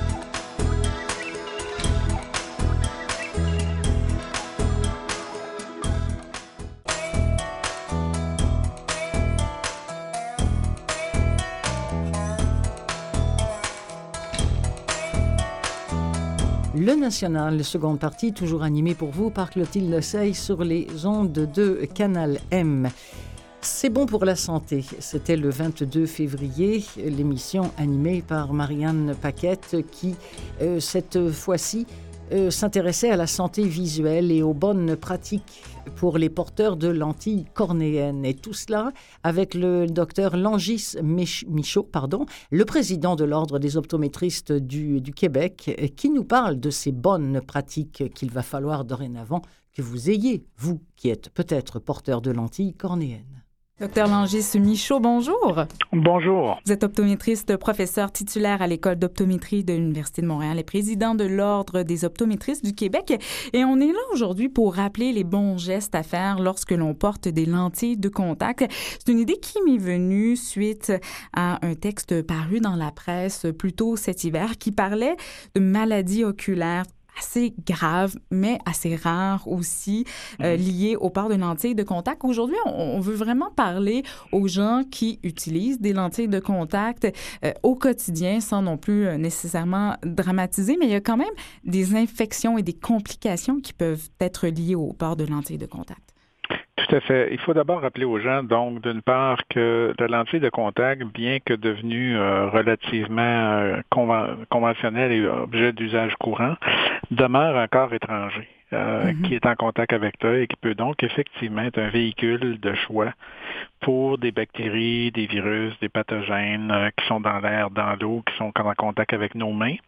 Le National, seconde partie, toujours animée pour vous par Clotilde Sey sur les ondes de Canal M. C'est bon pour la santé. C'était le vingt-deux février, l'émission animée par Marianne Paquette qui, euh, cette fois-ci, euh, s'intéressait à la santé visuelle et aux bonnes pratiques pour les porteurs de lentilles cornéennes. Et tout cela avec le docteur Langis Michaud, pardon, le président de l'Ordre des optométristes du, du Québec, qui nous parle de ces bonnes pratiques qu'il va falloir dorénavant que vous ayez, vous qui êtes peut-être porteur de lentilles cornéennes. Docteur Langis Michaud, bonjour. Bonjour. Vous êtes optométriste, professeur titulaire à l'École d'optométrie de l'Université de Montréal et président de l'Ordre des optométristes du Québec. Et on est là aujourd'hui pour rappeler les bons gestes à faire lorsque l'on porte des lentilles de contact. C'est une idée qui m'est venue suite à un texte paru dans la presse plus tôt cet hiver qui parlait de maladies oculaires assez grave, mais assez rare aussi, euh, lié au port de lentilles de contact. Aujourd'hui, on, on veut vraiment parler aux gens qui utilisent des lentilles de contact euh, au quotidien, sans non plus euh, nécessairement dramatiser, mais il y a quand même des infections et des complications qui peuvent être liées au port de lentilles de contact. Tout Tout à fait. Il faut d'abord rappeler aux gens, donc, d'une part, que la lentille de contact, bien que devenue euh, relativement euh, conven- conventionnelle et objet d'usage courant, demeure un corps étranger euh, mm-hmm. qui est en contact avec l'œil et qui peut donc effectivement être un véhicule de choix pour des bactéries, des virus, des pathogènes euh, qui sont dans l'air, dans l'eau, qui sont en contact avec nos mains,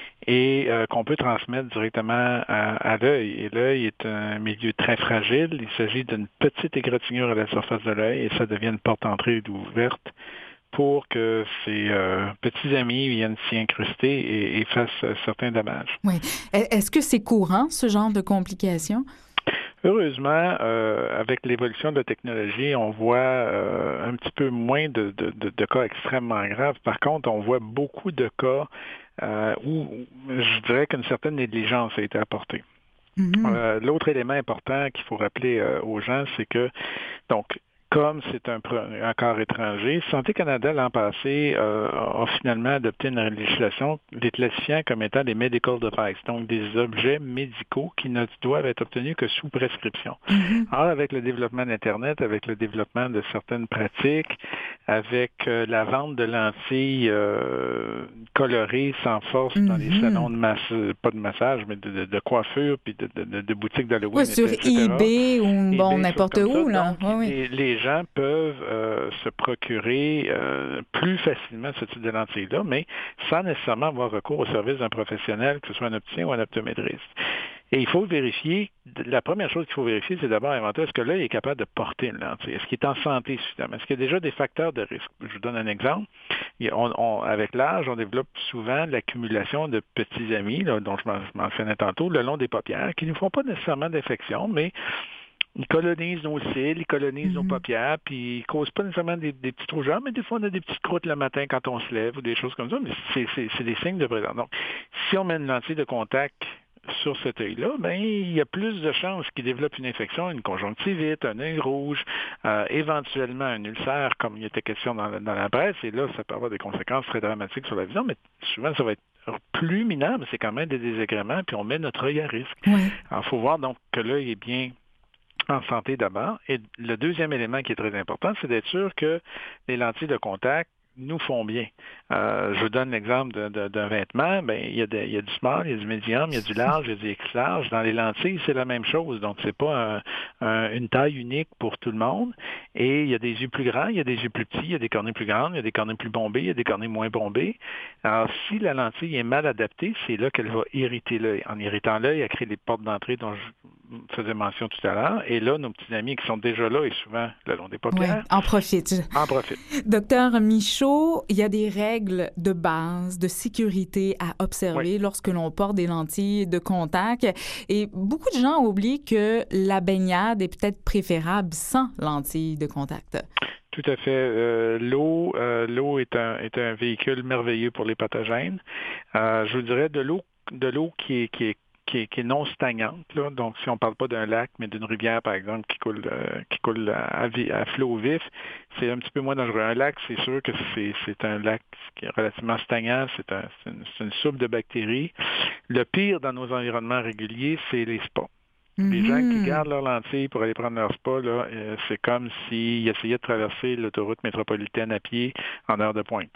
et euh, qu'on peut transmettre directement à, à l'œil. Et l'œil est un milieu très fragile. Il s'agit d'une petite égratignure à la surface de l'œil et ça devient une porte entrée ouverte pour que ces euh, petits amis viennent s'y incruster et, et fassent euh, certains dommages. Oui. Est-ce que c'est courant, ce genre de complications? Heureusement, euh, avec l'évolution de la technologie, on voit euh, un petit peu moins de, de, de, de cas extrêmement graves. Par contre, on voit beaucoup de cas euh, où je dirais qu'une certaine négligence a été apportée. Mm-hmm. Euh, l'autre élément important qu'il faut rappeler euh, aux gens, c'est que, donc, comme c'est un, un corps étranger, Santé Canada, l'an passé, euh, a finalement adopté une législation les classifiant comme étant des medical devices, donc des objets médicaux qui ne doivent être obtenus que sous prescription. Mm-hmm. Alors, avec le développement d'Internet, avec le développement de certaines pratiques, avec euh, la vente de lentilles euh, colorées sans force mm-hmm. dans les salons de massage, pas de massage, mais de, de, de coiffure, puis de, de, de, de boutiques d'Halloween, oui, sur et cetera. eBay ou bon, n'importe où. Là. Donc, oui, oui. Les, les gens peuvent euh, se procurer euh, plus facilement ce type de lentilles-là, mais sans nécessairement avoir recours au service d'un professionnel, que ce soit un opticien ou un optométriste. Et il faut vérifier, la première chose qu'il faut vérifier, c'est d'abord inventer, est-ce que l'œil est capable de porter une lentille? Est-ce qu'il est en santé suffisamment? Est-ce qu'il y a déjà des facteurs de risque? Je vous donne un exemple. On, on, avec l'âge, on développe souvent l'accumulation de petits amis, là, dont je mentionnais tantôt, le long des paupières, qui ne font pas nécessairement d'infection, mais ils colonisent nos cils, ils colonisent mm-hmm. nos paupières, puis ils ne causent pas nécessairement des, des petites rougeurs, mais des fois, on a des petites croûtes le matin quand on se lève ou des choses comme ça, mais c'est, c'est, c'est des signes de présence. Donc, si on met une lentille de contact sur cet œil-là, ben il y a plus de chances qu'il développe une infection, une conjonctivite, un œil rouge, euh, éventuellement un ulcère, comme il était question dans la, dans la presse, et là, ça peut avoir des conséquences très dramatiques sur la vision, mais souvent, ça va être plus mineur, mais c'est quand même des désagréments, puis on met notre œil à risque. Oui. Alors, il faut voir donc que l'œil est bien en santé d'abord. Et le deuxième élément qui est très important, c'est d'être sûr que les lentilles de contact nous font bien. Euh, je vous donne l'exemple de, de, d'un vêtement. Ben, il y a de, il y a du small, il y a du médium, il y a du large, il y a du extra large. Dans les lentilles, c'est la même chose. Donc, c'est pas un, un, une taille unique pour tout le monde. Et il y a des yeux plus grands, il y a des yeux plus petits, il y a des cornées plus grandes, il y a des cornées plus bombées, il y a des cornées moins bombées. Alors, si la lentille est mal adaptée, c'est là qu'elle va irriter l'œil. En irritant l'œil, elle crée les portes d'entrée dont je faisais mention tout à l'heure. Et là, nos petits amis qui sont déjà là et souvent le long des paupières. Oui, en profite. En profite. Docteur Michaud, il y a des règles de base, de sécurité à observer oui. lorsque l'on porte des lentilles de contact. Et beaucoup de gens oublient que la baignade est peut-être préférable sans lentilles de contact. Tout à fait. Euh, l'eau, euh, l'eau est un, est un véhicule merveilleux pour les pathogènes. Euh, je vous dirais de l'eau, de l'eau qui est, qui est Qui est, qui est non stagnante, là. Donc si on ne parle pas d'un lac, mais d'une rivière, par exemple, qui coule euh, qui coule à, à flot vif, c'est un petit peu moins dangereux. Un lac, c'est sûr que c'est, c'est un lac qui est relativement stagnant, c'est, un, c'est, une, c'est une soupe de bactéries. Le pire dans nos environnements réguliers, c'est les spas. Mm-hmm. Les gens qui gardent leurs lentilles pour aller prendre leur spa, là, euh, c'est comme s'ils essayaient de traverser l'autoroute métropolitaine à pied en heure de pointe.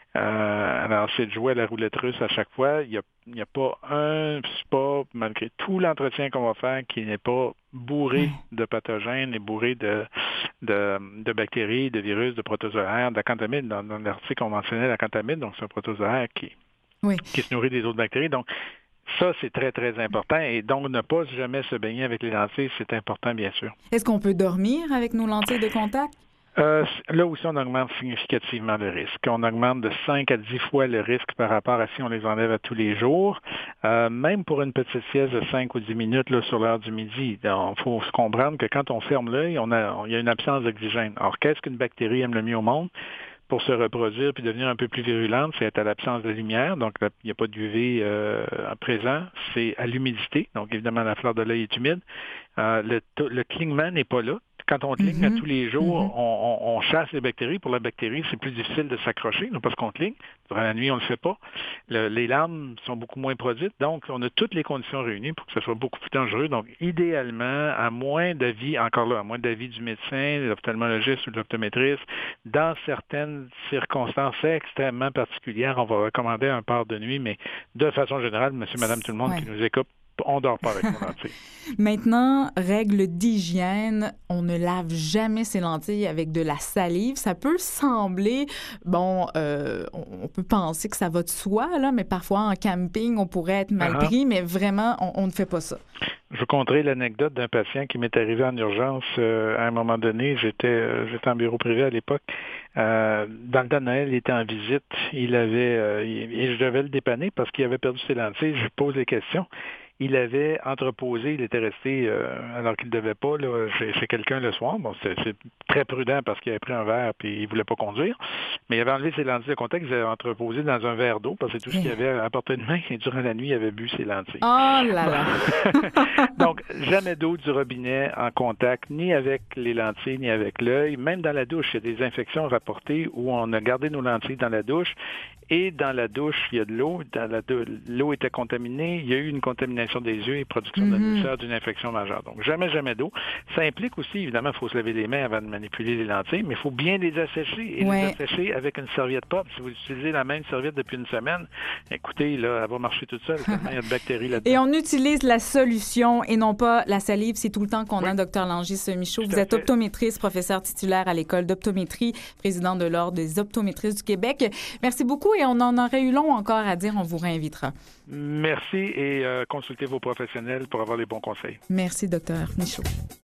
Euh, alors, c'est de jouer à la roulette russe à chaque fois. Il n'y a, il y a pas un spa, malgré tout l'entretien qu'on va faire, qui n'est pas bourré de pathogènes et bourré de, de, de bactéries, de virus, de protozoaires, d'acanthamide. Dans, dans l'article, on mentionnait l'acanthamide, donc c'est un protozoaire qui, oui. qui se nourrit des autres bactéries. Donc, ça, c'est très, très important. Et donc, ne pas jamais se baigner avec les lentilles, c'est important, bien sûr. Est-ce qu'on peut dormir avec nos lentilles de contact? Euh, là aussi, on augmente significativement le risque. On augmente de cinq à dix fois le risque par rapport à si on les enlève à tous les jours. Euh, même pour une petite sieste de cinq ou dix minutes là, sur l'heure du midi, il faut se comprendre que quand on ferme l'œil, on a, on, il y a une absence d'oxygène. Alors, qu'est-ce qu'une bactérie aime le mieux au monde? Pour se reproduire puis devenir un peu plus virulente, c'est à l'absence de lumière, donc il n'y a pas de U V euh, à présent, c'est à l'humidité, donc évidemment la fleur de l'œil est humide. Euh, le, le clignement n'est pas là, Quand on cligne Mm-hmm. à tous les jours, Mm-hmm. on, on, on chasse les bactéries. Pour la bactérie, c'est plus difficile de s'accrocher, non parce qu'on cligne. Durant la nuit, on ne le fait pas. Le, les larmes sont beaucoup moins produites. Donc, on a toutes les conditions réunies pour que ce soit beaucoup plus dangereux. Donc, idéalement, à moins d'avis, encore là, à moins d'avis du médecin, de l'ophtalmologiste ou de l'optométriste, dans certaines circonstances extrêmement particulières, on va recommander un port de nuit, mais de façon générale, monsieur, madame, tout le monde Ouais. qui nous écoute, on ne dort pas avec nos lentilles. Maintenant, règle d'hygiène, on ne lave jamais ses lentilles avec de la salive. Ça peut sembler, bon, euh, on peut penser que ça va de soi, là, mais parfois en camping, on pourrait être mal Uh-huh. pris, mais vraiment, on, on ne fait pas ça. Je vous conterai l'anecdote d'un patient qui m'est arrivé en urgence. Euh, à un moment donné, j'étais, euh, j'étais en bureau privé à l'époque. Euh, dans le temps de Noël, il était en visite. Il avait, euh, il- et je devais le dépanner parce qu'il avait perdu ses lentilles. Je lui pose les questions. Il avait entreposé, il était resté, euh, alors qu'il ne devait pas, là, chez, chez quelqu'un le soir. Bon, c'est, c'est très prudent parce qu'il avait pris un verre et il ne voulait pas conduire. Mais il avait enlevé ses lentilles de contact, il les avait entreposées dans un verre d'eau parce que c'est tout ce qu'il y avait à portée de main. Et durant la nuit, il avait bu ses lentilles. Oh là là! Donc, jamais d'eau du robinet en contact, ni avec les lentilles, ni avec l'œil. Même dans la douche, il y a des infections rapportées où on a gardé nos lentilles dans la douche. Et dans la douche, il y a de l'eau. Dans la dou- l'eau était contaminée. Il y a eu une contamination des yeux et production Mhm. d'admisseur d'une infection majeure. Donc, jamais, jamais d'eau. Ça implique aussi, évidemment, il faut se laver les mains avant de manipuler les lentilles, mais il faut bien les assécher. Et Ouais. les assécher avec une serviette propre. Si vous utilisez la même serviette depuis une semaine, écoutez, là, elle va marcher toute seule. Tellement il y a de bactéries là-dedans. Et on utilise la solution et non pas la salive. C'est tout le temps qu'on Oui. a, docteur Langis Michaud. Tout Vous à êtes fait. optométriste, professeur titulaire à l'École d'optométrie, président de l'Ordre des optométristes du Québec. Merci beaucoup et on en aurait eu long encore à dire. On vous réinvitera. Merci et euh, consultez vos professionnels pour avoir les bons conseils. Merci, docteur Michaud.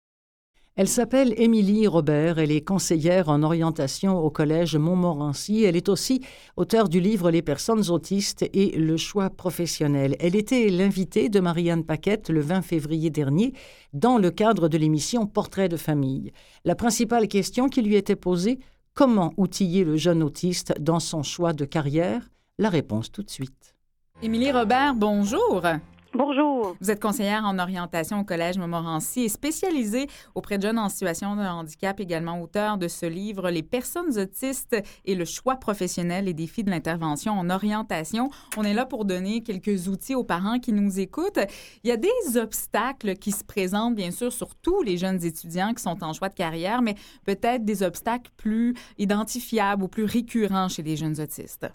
Elle s'appelle Émilie Robert, elle est conseillère en orientation au Collège Montmorency. Elle est aussi auteure du livre Les personnes autistes et le choix professionnel. Elle était l'invitée de Marianne Paquette le vingt février dernier dans le cadre de l'émission Portrait de famille. La principale question qui lui était posée, comment outiller le jeune autiste dans son choix de carrière? La réponse tout de suite. Émilie Robert, bonjour. Bonjour. Vous êtes conseillère en orientation au Collège Montmorency et spécialisée auprès de jeunes en situation de handicap, également auteur de ce livre « Les personnes autistes et le choix professionnel, les défis de l'intervention en orientation ». On est là pour donner quelques outils aux parents qui nous écoutent. Il y a des obstacles qui se présentent, bien sûr, sur tous les jeunes étudiants qui sont en choix de carrière, mais peut-être des obstacles plus identifiables ou plus récurrents chez les jeunes autistes.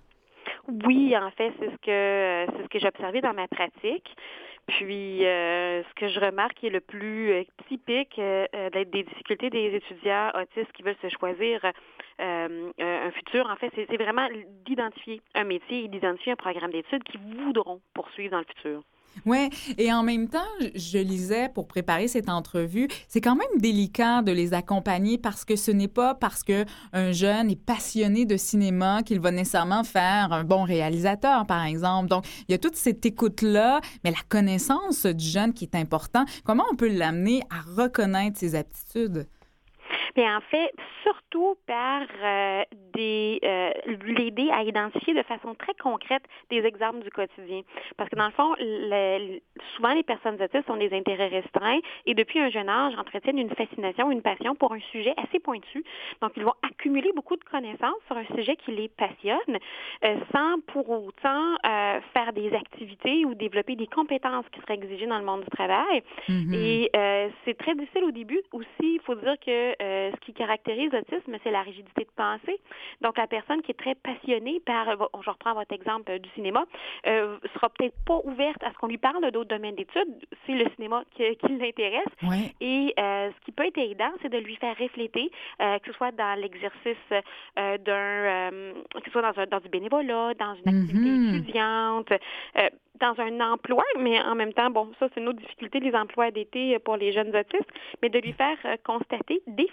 Oui, en fait, c'est ce que c'est ce que j'ai observé dans ma pratique. Puis, euh, ce que je remarque qui est le plus euh, typique euh, d'être des difficultés des étudiants autistes qui veulent se choisir euh, un futur, en fait, c'est, c'est vraiment d'identifier un métier et d'identifier un programme d'études qu'ils voudront poursuivre dans le futur. Oui, et en même temps, je lisais pour préparer cette entrevue, c'est quand même délicat de les accompagner parce que ce n'est pas parce qu'un jeune est passionné de cinéma qu'il va nécessairement faire un bon réalisateur, par exemple. Donc, il y a toute cette écoute-là, mais la connaissance du jeune qui est important. Comment on peut l'amener à reconnaître ses aptitudes? Bien, en fait, surtout par euh, des euh, l'aider à identifier de façon très concrète des exemples du quotidien. Parce que dans le fond, le, souvent les personnes autistes ont des intérêts restreints et depuis un jeune âge entretiennent une fascination, une passion pour un sujet assez pointu. Donc, ils vont accumuler beaucoup de connaissances sur un sujet qui les passionne euh, sans pour autant euh, faire des activités ou développer des compétences qui seraient exigées dans le monde du travail. Mm-hmm. Et euh, c'est très difficile au début aussi. Il faut dire que euh, ce qui caractérise l'autisme, c'est la rigidité de pensée. Donc, la personne qui est très passionnée par, je reprends votre exemple du cinéma, euh, sera peut-être pas ouverte à ce qu'on lui parle d'autres domaines d'études. C'est le cinéma qui, qui l'intéresse. Ouais. Et euh, ce qui peut être aidant, c'est de lui faire refléter, euh, que ce soit dans l'exercice euh, d'un, euh, que ce soit dans, un, dans du bénévolat, dans une activité mm-hmm. étudiante, euh, dans un emploi, mais en même temps, bon, ça, c'est une autre difficulté, les emplois d'été pour les jeunes autistes, mais de lui faire euh, constater des forces,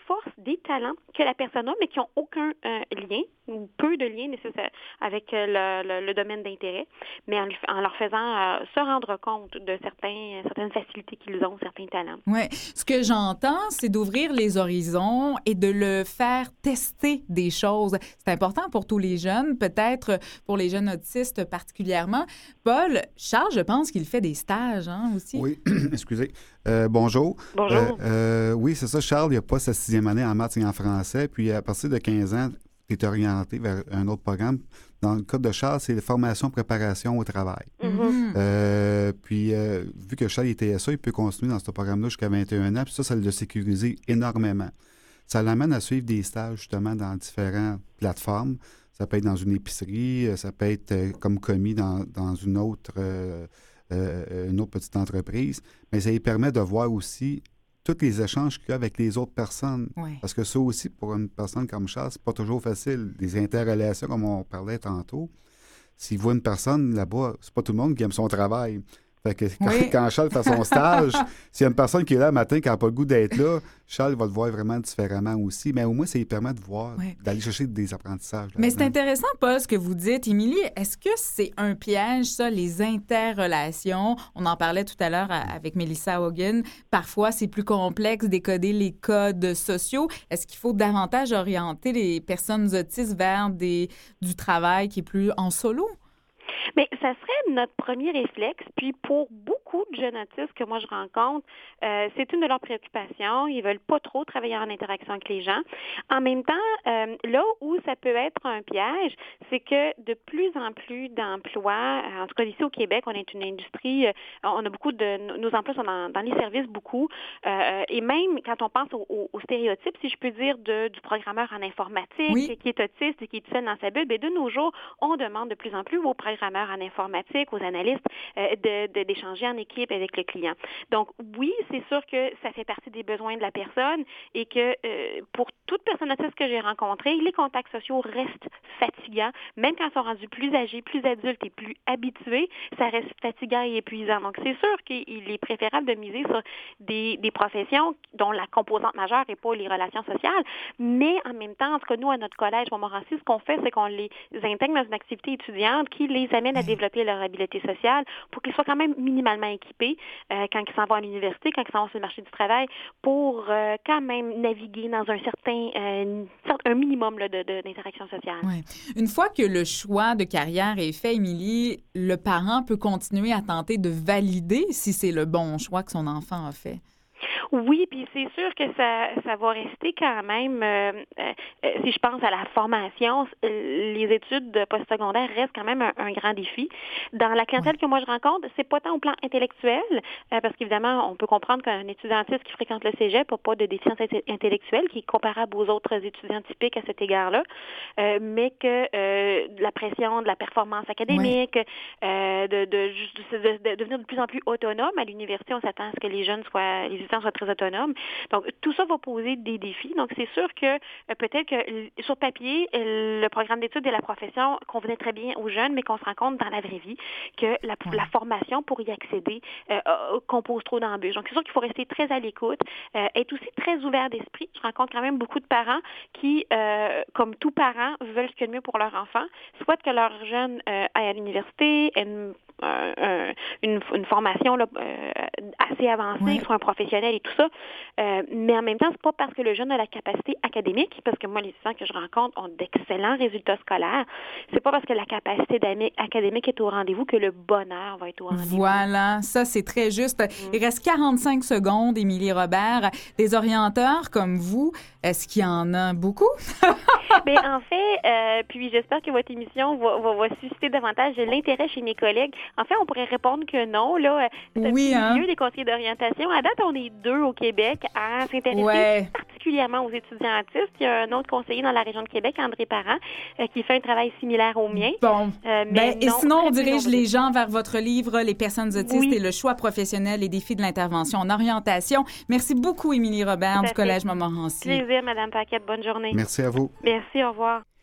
des talents que la personne a, mais qui n'ont aucun euh, lien ou peu de lien nécessaire avec euh, le, le, le domaine d'intérêt, mais en, lui, en leur faisant euh, se rendre compte de certains, certaines facilités qu'ils ont, certains talents. Oui. Ce que j'entends, c'est d'ouvrir les horizons et de le faire tester des choses. C'est important pour tous les jeunes, peut-être pour les jeunes autistes particulièrement. Paul, Charles, je pense qu'il fait des stages hein, aussi. Oui, excusez. Euh, bonjour. Bonjour. Euh, euh, oui, c'est ça. Charles, il n'a pas sa sixième année en maths et en français. Puis à partir de quinze ans, tu es orienté vers un autre programme. Dans le cas de Charles, c'est la formation préparation au travail. Mm-hmm. Euh, puis, euh, vu que Charles était S A, il peut continuer dans ce programme-là jusqu'à vingt et un ans. Puis ça, ça l'a sécurisé énormément. Ça l'amène à suivre des stages, justement, dans différentes plateformes. Ça peut être dans une épicerie, ça peut être euh, comme commis dans, dans une autre, euh, euh, une autre petite entreprise. Mais ça lui permet de voir aussi tous les échanges qu'il y a avec les autres personnes. Oui. Parce que ça aussi, pour une personne comme Charles, c'est pas toujours facile. Les interrelations, comme on parlait tantôt, s'il voit une personne là-bas, c'est pas tout le monde qui aime son travail. Fait que quand, oui. quand Charles fait son stage, s'il y a une personne qui est là le matin qui n'a pas le goût d'être là, Charles va le voir vraiment différemment aussi. Mais au moins, ça lui permet de voir, oui. d'aller chercher des apprentissages. Mais c'est intéressant, Paul, ce que vous dites. Émilie, est-ce que c'est un piège, ça, les interrelations? On en parlait tout à l'heure avec Mélissa Hogan. Parfois, c'est plus complexe décoder les codes sociaux. Est-ce qu'il faut davantage orienter les personnes autistes vers des, du travail qui est plus en solo? Mais ça serait notre premier réflexe. Puis pour beaucoup de jeunes autistes que moi je rencontre, euh, c'est une de leurs préoccupations. Ils veulent pas trop travailler en interaction avec les gens. En même temps, euh, là où ça peut être un piège, c'est que de plus en plus d'emplois, en tout cas ici au Québec, on est une industrie, euh, on a beaucoup de, nos emplois sont dans, dans les services beaucoup, euh, et même quand on pense aux au, au stéréotypes, si je peux dire, de, du programmeur en informatique, oui. qui est autiste et qui est tout seul dans sa bulle, bien, de nos jours, on demande de plus en plus aux programmeurs en informatique, aux analystes, euh, de, de, d'échanger en équipe avec le client. Donc, oui, c'est sûr que ça fait partie des besoins de la personne et que euh, pour toute personne autiste que j'ai rencontrée, les contacts sociaux restent fatigants. Même quand ils sont rendus plus âgés, plus adultes et plus habitués, ça reste fatigant et épuisant. Donc, c'est sûr qu'il est préférable de miser sur des, des professions dont la composante majeure n'est pas les relations sociales, mais en même temps, en tout cas, nous, à notre collège Montmorency, ce qu'on fait, c'est qu'on les intègre dans une activité étudiante qui les amène à développer leur habileté sociale pour qu'ils soient quand même minimalement équipés euh, quand ils s'en vont à l'université, quand ils s'en vont sur le marché du travail, pour euh, quand même naviguer dans un certain, euh, un minimum là, de, de, d'interaction sociale. Ouais. Une fois que le choix de carrière est fait, Émilie, le parent peut continuer à tenter de valider si c'est le bon choix que son enfant a fait. Oui, puis c'est sûr que ça, ça va rester quand même, euh, euh, si je pense à la formation, les études de postsecondaire restent quand même un, un grand défi. Dans la clientèle ouais. que moi je rencontre, c'est pas tant au plan intellectuel, euh, parce qu'évidemment, on peut comprendre qu'un étudiant autiste qui fréquente le cégep n'a pas de déficience intellectuelle qui est comparable aux autres étudiants typiques à cet égard-là, euh, mais que euh, la pression de la performance académique, ouais. euh, de, de, de, de, de devenir de plus en plus autonome à l'université, on s'attend à ce que les jeunes soient, les étudiants soient très autonomes. Donc, tout ça va poser des défis. Donc, c'est sûr que euh, peut-être que sur papier, le programme d'études et la profession convenait très bien aux jeunes, mais qu'on se rend compte dans la vraie vie que la, ouais. la formation pour y accéder euh, euh, compose trop d'embûches. Donc, c'est sûr qu'il faut rester très à l'écoute, euh, être aussi très ouvert d'esprit. Je rencontre quand même beaucoup de parents qui, euh, comme tout parent, veulent ce qu'il y a de mieux pour leur enfant, souhaitent que leur jeune euh, aille à l'université, aime Euh, une, une formation là, euh, assez avancée, oui. soit un professionnel et tout ça. Euh, mais en même temps, c'est pas parce que le jeune a la capacité académique, parce que moi, les étudiants que je rencontre ont d'excellents résultats scolaires. C'est pas parce que la capacité académique est au rendez-vous que le bonheur va être au rendez-vous. Voilà, ça, c'est très juste. Mm. Il reste quarante-cinq secondes, Émilie Robert. Des orienteurs comme vous, est-ce qu'il y en a beaucoup? Bien, en fait, euh, puis j'espère que votre émission va, va, va susciter davantage l'intérêt chez mes collègues. En fait, on pourrait répondre que non. Là, c'est oui, un hein? milieu des conseillers d'orientation. À date, on est deux au Québec à s'intéresser ouais. particulièrement aux étudiants autistes. Il y a un autre conseiller dans la région de Québec, André Parent, euh, qui fait un travail similaire au mien. Bon. Euh, mais ben, non, et sinon, on dirige les gens vers votre livre « Les personnes autistes oui. et le choix professionnel et défis de l'intervention en orientation ». Merci beaucoup, Émilie Robert, du Collège Montmorency. Plaisir, Mme Paquette. Bonne journée. Merci à vous. Merci, au revoir.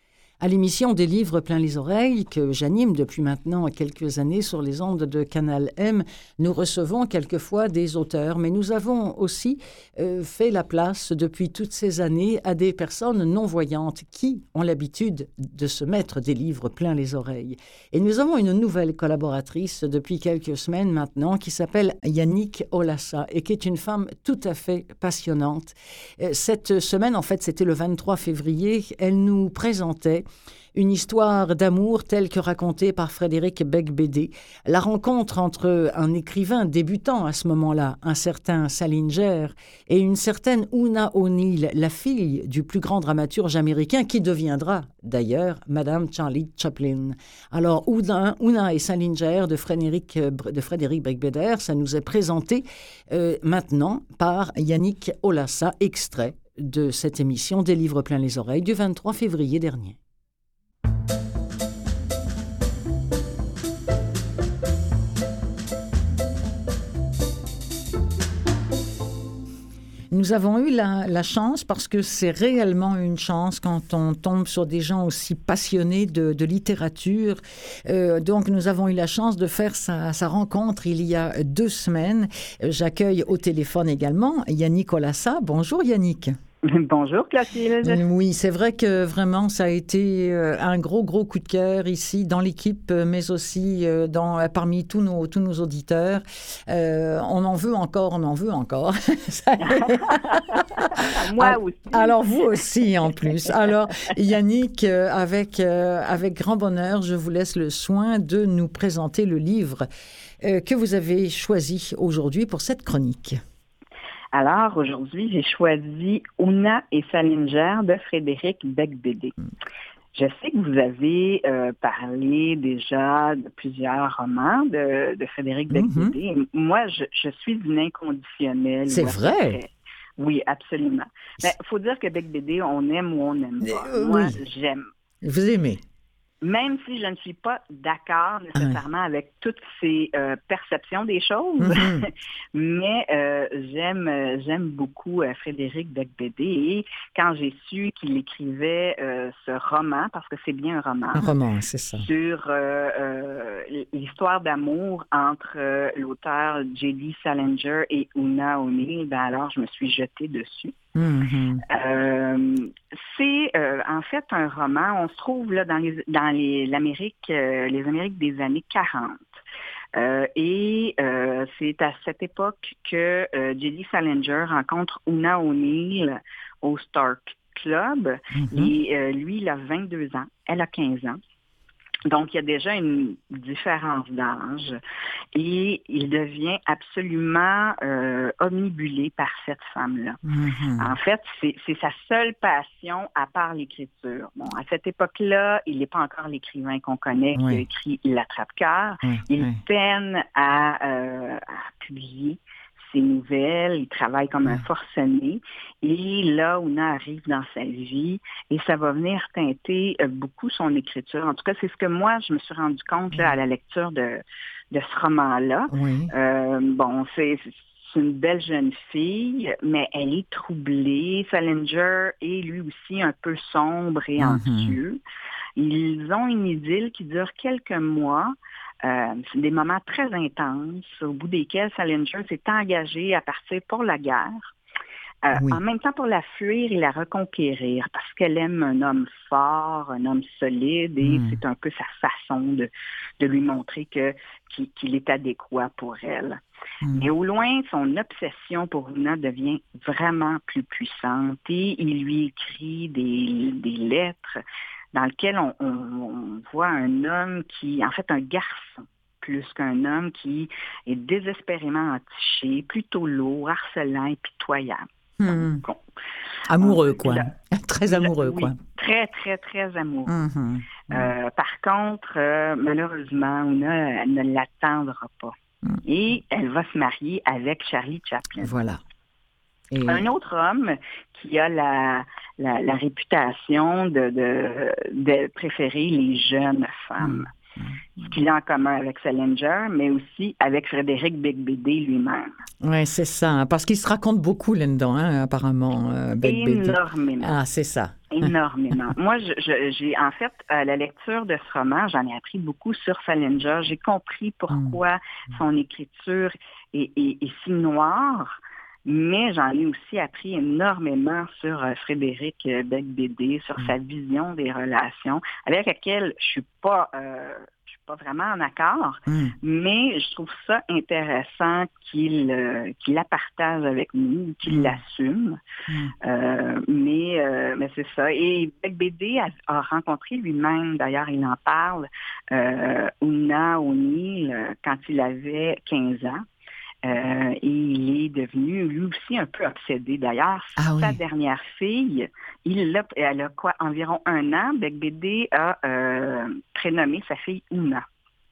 À l'émission des livres plein les oreilles que j'anime depuis maintenant quelques années sur les ondes de Canal M, nous recevons quelquefois des auteurs, mais nous avons aussi euh, fait la place depuis toutes ces années à des personnes non-voyantes qui ont l'habitude de se mettre des livres plein les oreilles. Et nous avons une nouvelle collaboratrice depuis quelques semaines maintenant qui s'appelle Yannick Olassa et qui est une femme tout à fait passionnante. Cette semaine, en fait, c'était le vingt-trois février, elle nous présentait une histoire d'amour telle que racontée par Frédéric Beigbeder. La rencontre entre un écrivain débutant à ce moment-là, un certain Salinger, et une certaine Una O'Neill, la fille du plus grand dramaturge américain qui deviendra d'ailleurs Madame Charlie Chaplin. Alors Una, Una et Salinger de Frédéric, de Frédéric Beigbeder, ça nous est présenté euh, maintenant par Yannick Olassa, extrait de cette émission des livres plein les oreilles du vingt-trois février dernier. Nous avons eu la, la chance, parce que c'est réellement une chance quand on tombe sur des gens aussi passionnés de, de littérature. Euh, donc, nous avons eu la chance de faire sa, sa rencontre il y a deux semaines. J'accueille au téléphone également Yannick Olassa. Bonjour Yannick. Bonjour Clotilde. Oui, c'est vrai que vraiment ça a été un gros, gros coup de cœur ici dans l'équipe, mais aussi dans, parmi tous nos, tous nos auditeurs. Euh, on en veut encore, on en veut encore. Moi alors, aussi. Alors vous aussi en plus. Alors Yannick, avec, avec grand bonheur, je vous laisse le soin de nous présenter le livre que vous avez choisi aujourd'hui pour cette chronique. Alors, aujourd'hui, j'ai choisi Una et Salinger de Frédéric Beigbeder. Je sais que vous avez euh, parlé déjà de plusieurs romans de, de Frédéric Beigbeder. Mm-hmm. Moi, je, je suis une inconditionnelle. C'est vrai? Oui, absolument. Il faut dire que Beigbeder, on aime ou on n'aime pas. Euh, Moi, oui. J'aime. Vous aimez? Même si je ne suis pas d'accord nécessairement ouais. avec toutes ces euh, perceptions des choses, mm-hmm. mais euh, j'aime j'aime beaucoup euh, Frédéric Beigbeder. Et quand j'ai su qu'il écrivait euh, ce roman, parce que c'est bien un roman, un roman, c'est ça, sur euh, euh, l'histoire d'amour entre euh, l'auteur J D Salinger et Una O'Neill, ben alors je me suis jetée dessus. Mm-hmm. Euh, c'est euh, en fait un roman, on se trouve là dans les dans les l'Amérique, euh, les Amériques des années quarante. Euh, et euh, c'est à cette époque que euh, J D Salinger rencontre Una O'Neill au Stark Club. Mm-hmm. Et euh, lui, il a vingt-deux ans, elle a quinze ans. Donc, il y a déjà une différence d'âge et il devient absolument euh, omnibulé par cette femme-là. Mm-hmm. En fait, c'est, c'est sa seule passion à part l'écriture. Bon, à cette époque-là, il n'est pas encore l'écrivain qu'on connaît oui. qui a écrit L'Attrape-cœur. Oui, il oui. peine à, euh, à publier ses nouvelles, il travaille comme un forcené. Et là, Una arrive dans sa vie et ça va venir teinter beaucoup son écriture. En tout cas, c'est ce que moi, je me suis rendu compte là, à la lecture de, de ce roman-là. Oui. Euh, bon, c'est... C'est une belle jeune fille, mais elle est troublée. Salinger est lui aussi un peu sombre et mm-hmm. anxieux. Ils ont une idylle qui dure quelques mois. Euh, c'est des moments très intenses, au bout desquels Salinger s'est engagé à partir pour la guerre. Euh, oui. En même temps pour la fuir et la reconquérir, parce qu'elle aime un homme fort, un homme solide, et mm. c'est un peu sa façon de, de lui montrer que, qu'il, qu'il est adéquat pour elle. Mm. Mais au loin, son obsession pour Una devient vraiment plus puissante, et il lui écrit des, des lettres dans lesquelles on, on, on voit un homme qui, en fait un garçon, plus qu'un homme qui est désespérément entiché, plutôt lourd, harcelant et pitoyable. Mmh. Donc, amoureux, on, quoi. Là, très amoureux, oui, quoi. Très, très, très amoureux. Mmh. Euh, par contre, euh, malheureusement, Una, elle ne l'attendra pas. Mmh. Et elle va se marier avec Charlie Chaplin. Voilà. Et... Un autre homme qui a la, la, la réputation de, de, de préférer les jeunes femmes. ce qu'il a en commun avec Salinger, mais aussi avec Frédéric Beigbeder lui-même. Oui, c'est ça, hein, parce qu'il se raconte beaucoup là-dedans, hein, apparemment, euh, Beigbeder. Énormément. Ah, c'est ça. Énormément. Moi, je, je, j'ai en fait, à la lecture de ce roman, j'en ai appris beaucoup sur Salinger. J'ai compris pourquoi mm. son écriture est, est, est si noire. Mais j'en ai aussi appris énormément sur euh, Frédéric Beigbeder, sur mmh. sa vision des relations, avec laquelle je suis pas, euh, je suis pas vraiment en accord, mmh. mais je trouve ça intéressant qu'il euh, qu'il la partage avec nous, qu'il mmh. l'assume. Mmh. Euh, mais euh, mais c'est ça. Et Beigbeder a, a rencontré lui-même, d'ailleurs, il en parle, euh, Oona O'Neill quand il avait quinze ans. Euh, et il est devenu lui aussi un peu obsédé. D'ailleurs, ah, sa oui. dernière fille, il a, elle a quoi, environ un an, Beigbeder a euh, prénommé sa fille Oona.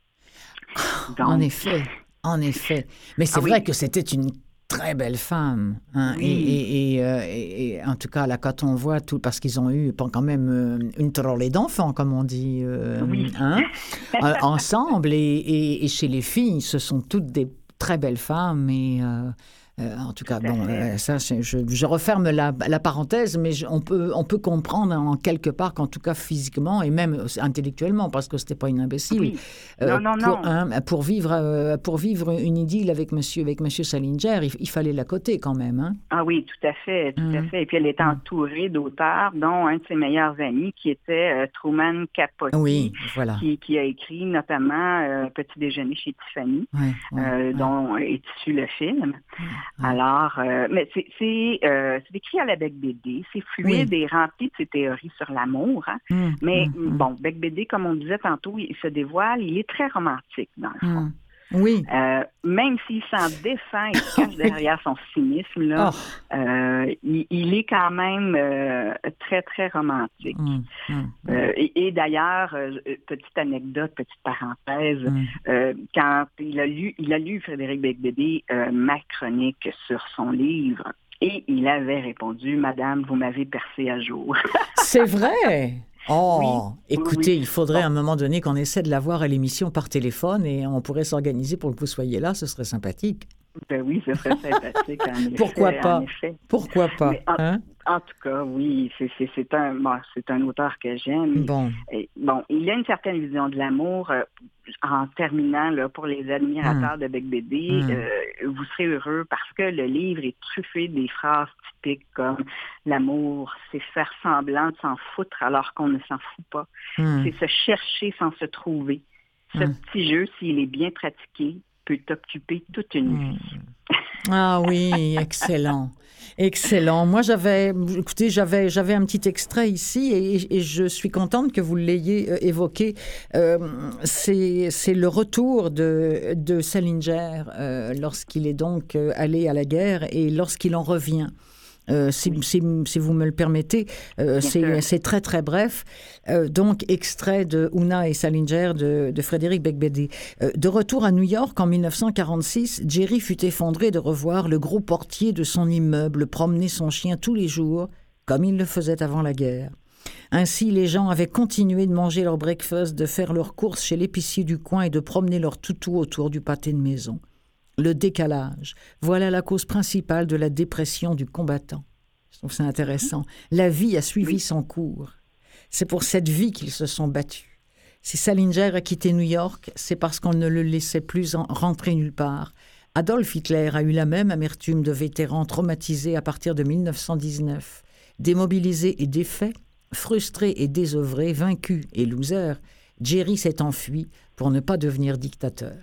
Donc, en effet, en effet. Mais c'est ah, vrai oui. que c'était une très belle femme. Hein? Oui. Et, et, et, euh, et, et en tout cas, là, quand on voit tout, parce qu'ils ont eu quand même euh, une trollée d'enfants, comme on dit, euh, oui. hein? ensemble. Et, et, et chez les filles, ce sont toutes des très belle femme et euh, euh, en tout cas, tout bon, euh, ça, c'est, je, je referme la, la parenthèse, mais je, on, peut, on peut comprendre en quelque part qu'en tout cas physiquement et même intellectuellement, parce que c'était pas une imbécile, oui. euh, non, non, pour, non. Hein, pour, vivre, euh, pour vivre une idylle avec monsieur, avec monsieur Salinger, il, il fallait la coter quand même. Hein? Ah oui, tout à fait, tout mmh. à fait. Et puis elle était entourée d'auteurs, dont un de ses meilleurs amis qui était euh, Truman Capote, oui, voilà. qui, qui a écrit notamment euh, Petit déjeuner chez Tiffany, ouais, ouais, euh, ouais. dont est issu le film. Ouais. Alors, euh, mais c'est, c'est, euh, c'est écrit à la Beigbeder, c'est fluide oui. et rempli de ses théories sur l'amour. Hein. Mmh, mais mmh, bon, Beigbeder, comme on disait tantôt, il se dévoile, il est très romantique dans le fond. Mmh. Oui. Euh, même s'il s'en défend et se cache derrière son cynisme, là, oh. euh, il, il est quand même euh, très, très romantique. Mmh, mmh, euh, et, et d'ailleurs, euh, petite anecdote, petite parenthèse, mmh. euh, quand il a lu, il a lu Frédéric Beigbeder, euh, ma chronique sur son livre, et il avait répondu « Madame, vous m'avez percé à jour. » C'est vrai? Oh, oui, écoutez, oui. il faudrait bon. à un moment donné qu'on essaie de la voir à l'émission par téléphone et on pourrait s'organiser pour que vous soyez là, ce serait sympathique. Ben oui, ce serait sympathique, en effet. Pourquoi pas? En effet. Pourquoi pas? En, hein? en tout cas, oui, c'est, c'est, c'est, un, bon, c'est un auteur que j'aime. Bon. Et, bon, il a une certaine vision de l'amour. Euh, en terminant, là, pour les admirateurs mmh. de Beigbeder, mmh. euh, vous serez heureux parce que le livre est truffé des phrases typiques comme « L'amour, c'est faire semblant de s'en foutre alors qu'on ne s'en fout pas. Mmh. C'est se chercher sans se trouver. Ce mmh. petit jeu, s'il est bien pratiqué, peut t'occuper toute une vie. Mmh. Ah oui, excellent. Excellent. Moi, j'avais, écoutez, j'avais, j'avais un petit extrait ici et, et je suis contente que vous l'ayez euh, évoqué. Euh, c'est, c'est le retour de, de Salinger euh, lorsqu'il est donc euh, allé à la guerre et lorsqu'il en revient. Euh, si, si, si vous me le permettez, euh, c'est, c'est très très bref. Euh, donc, extrait de Oona et Salinger de, de Frédéric Beigbeder. Euh, de retour à New York en dix-neuf cent quarante-six, Jerry fut effondré de revoir le gros portier de son immeuble promener son chien tous les jours, comme il le faisait avant la guerre. Ainsi, les gens avaient continué de manger leur breakfast, de faire leurs courses chez l'épicier du coin et de promener leur toutou autour du pâté de maison. Le décalage, voilà la cause principale de la dépression du combattant. Je trouve ça intéressant. La vie a suivi son cours. C'est pour cette vie qu'ils se sont battus. Si Salinger a quitté New York, c'est parce qu'on ne le laissait plus en rentrer nulle part. Adolf Hitler a eu la même amertume de vétéran traumatisé à partir de dix-neuf cent dix-neuf. Démobilisé et défait, frustré et désœuvré, vaincu et loser, Jerry s'est enfui pour ne pas devenir dictateur.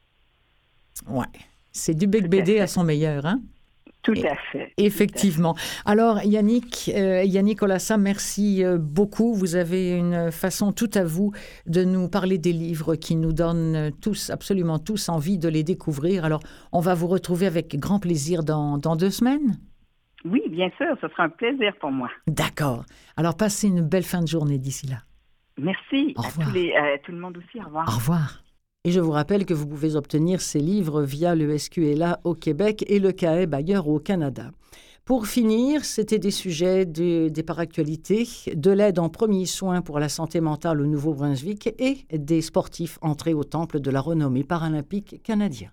Ouais, c'est du Beigbeder à, à son meilleur, hein? Tout à fait. Effectivement. Alors, Yannick, euh, Yannick Olassa, merci euh, beaucoup. Vous avez une façon tout à vous de nous parler des livres qui nous donnent tous, absolument tous, envie de les découvrir. Alors, on va vous retrouver avec grand plaisir dans, dans deux semaines? Oui, bien sûr, ce sera un plaisir pour moi. D'accord. Alors, passez une belle fin de journée d'ici là. Merci. Au revoir. À tous les, à tout le monde aussi. Au revoir. Au revoir. Et je vous rappelle que vous pouvez obtenir ces livres via le S Q L A au Québec et le C A E B ailleurs au Canada. Pour finir, c'était des sujets de, des paractualités, de l'aide en premiers soins pour la santé mentale au Nouveau-Brunswick et des sportifs entrés au temple de la renommée paralympique canadien.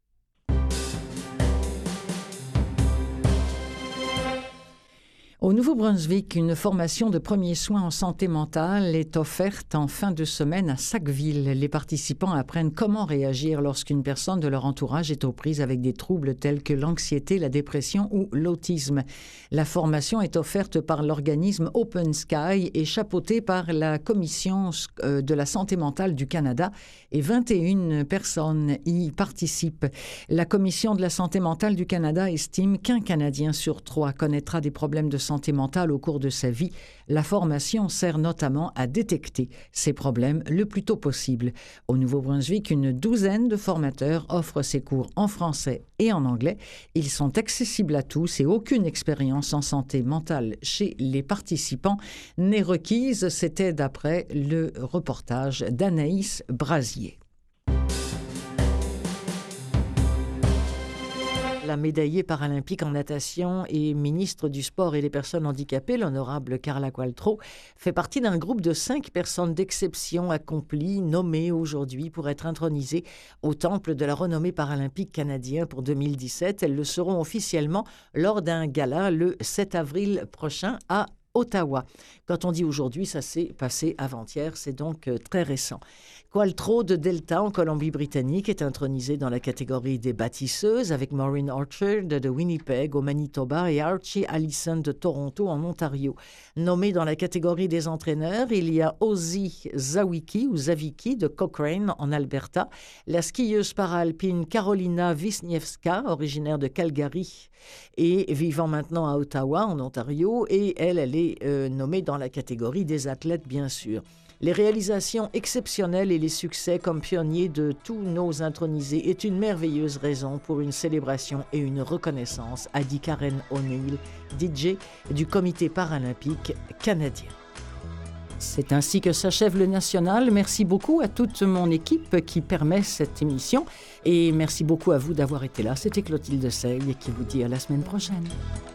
Au Nouveau-Brunswick, une formation de premiers soins en santé mentale est offerte en fin de semaine à Sackville. Les participants apprennent comment réagir lorsqu'une personne de leur entourage est aux prises avec des troubles tels que l'anxiété, la dépression ou l'autisme. La formation est offerte par l'organisme Open Sky et chapeautée par la Commission de la santé mentale du Canada et vingt et une personnes y participent. La Commission de la santé mentale du Canada estime qu'un Canadien sur trois connaîtra des problèmes de santé mentale au cours de sa vie. La formation sert notamment à détecter ces problèmes le plus tôt possible. Au Nouveau-Brunswick, une douzaine de formateurs offrent ces cours en français et en anglais. Ils sont accessibles à tous et aucune expérience en santé mentale chez les participants n'est requise. C'était d'après le reportage d'Anaïs Brasier. La médaillée paralympique en natation et ministre du Sport et des Personnes handicapées, l'honorable Carla Qualtrough, fait partie d'un groupe de cinq personnes d'exception accomplies, nommées aujourd'hui pour être intronisées au Temple de la renommée paralympique canadien pour deux mille dix-sept. Elles le seront officiellement lors d'un gala le sept avril prochain à Ottawa. Quand on dit aujourd'hui, ça s'est passé avant-hier, c'est donc euh, très récent. Qualtrough de Delta en Colombie-Britannique est intronisée dans la catégorie des bâtisseuses avec Maureen Orchard de Winnipeg au Manitoba et Archie Allison de Toronto en Ontario. Nommée dans la catégorie des entraîneurs, il y a Ozzy Zawicki ou Zawicki de Cochrane en Alberta, la skieuse paraalpine Carolina Wisniewska, originaire de Calgary et vivant maintenant à Ottawa en Ontario, et elle, elle est euh, nommée dans la catégorie des athlètes, bien sûr. Les réalisations exceptionnelles et les succès comme pionniers de tous nos intronisés est une merveilleuse raison pour une célébration et une reconnaissance, a dit Karen O'Neill, D J du Comité paralympique canadien. C'est ainsi que s'achève le National. Merci beaucoup à toute mon équipe qui permet cette émission et merci beaucoup à vous d'avoir été là. C'était Clotilde Sey qui vous dit à la semaine prochaine.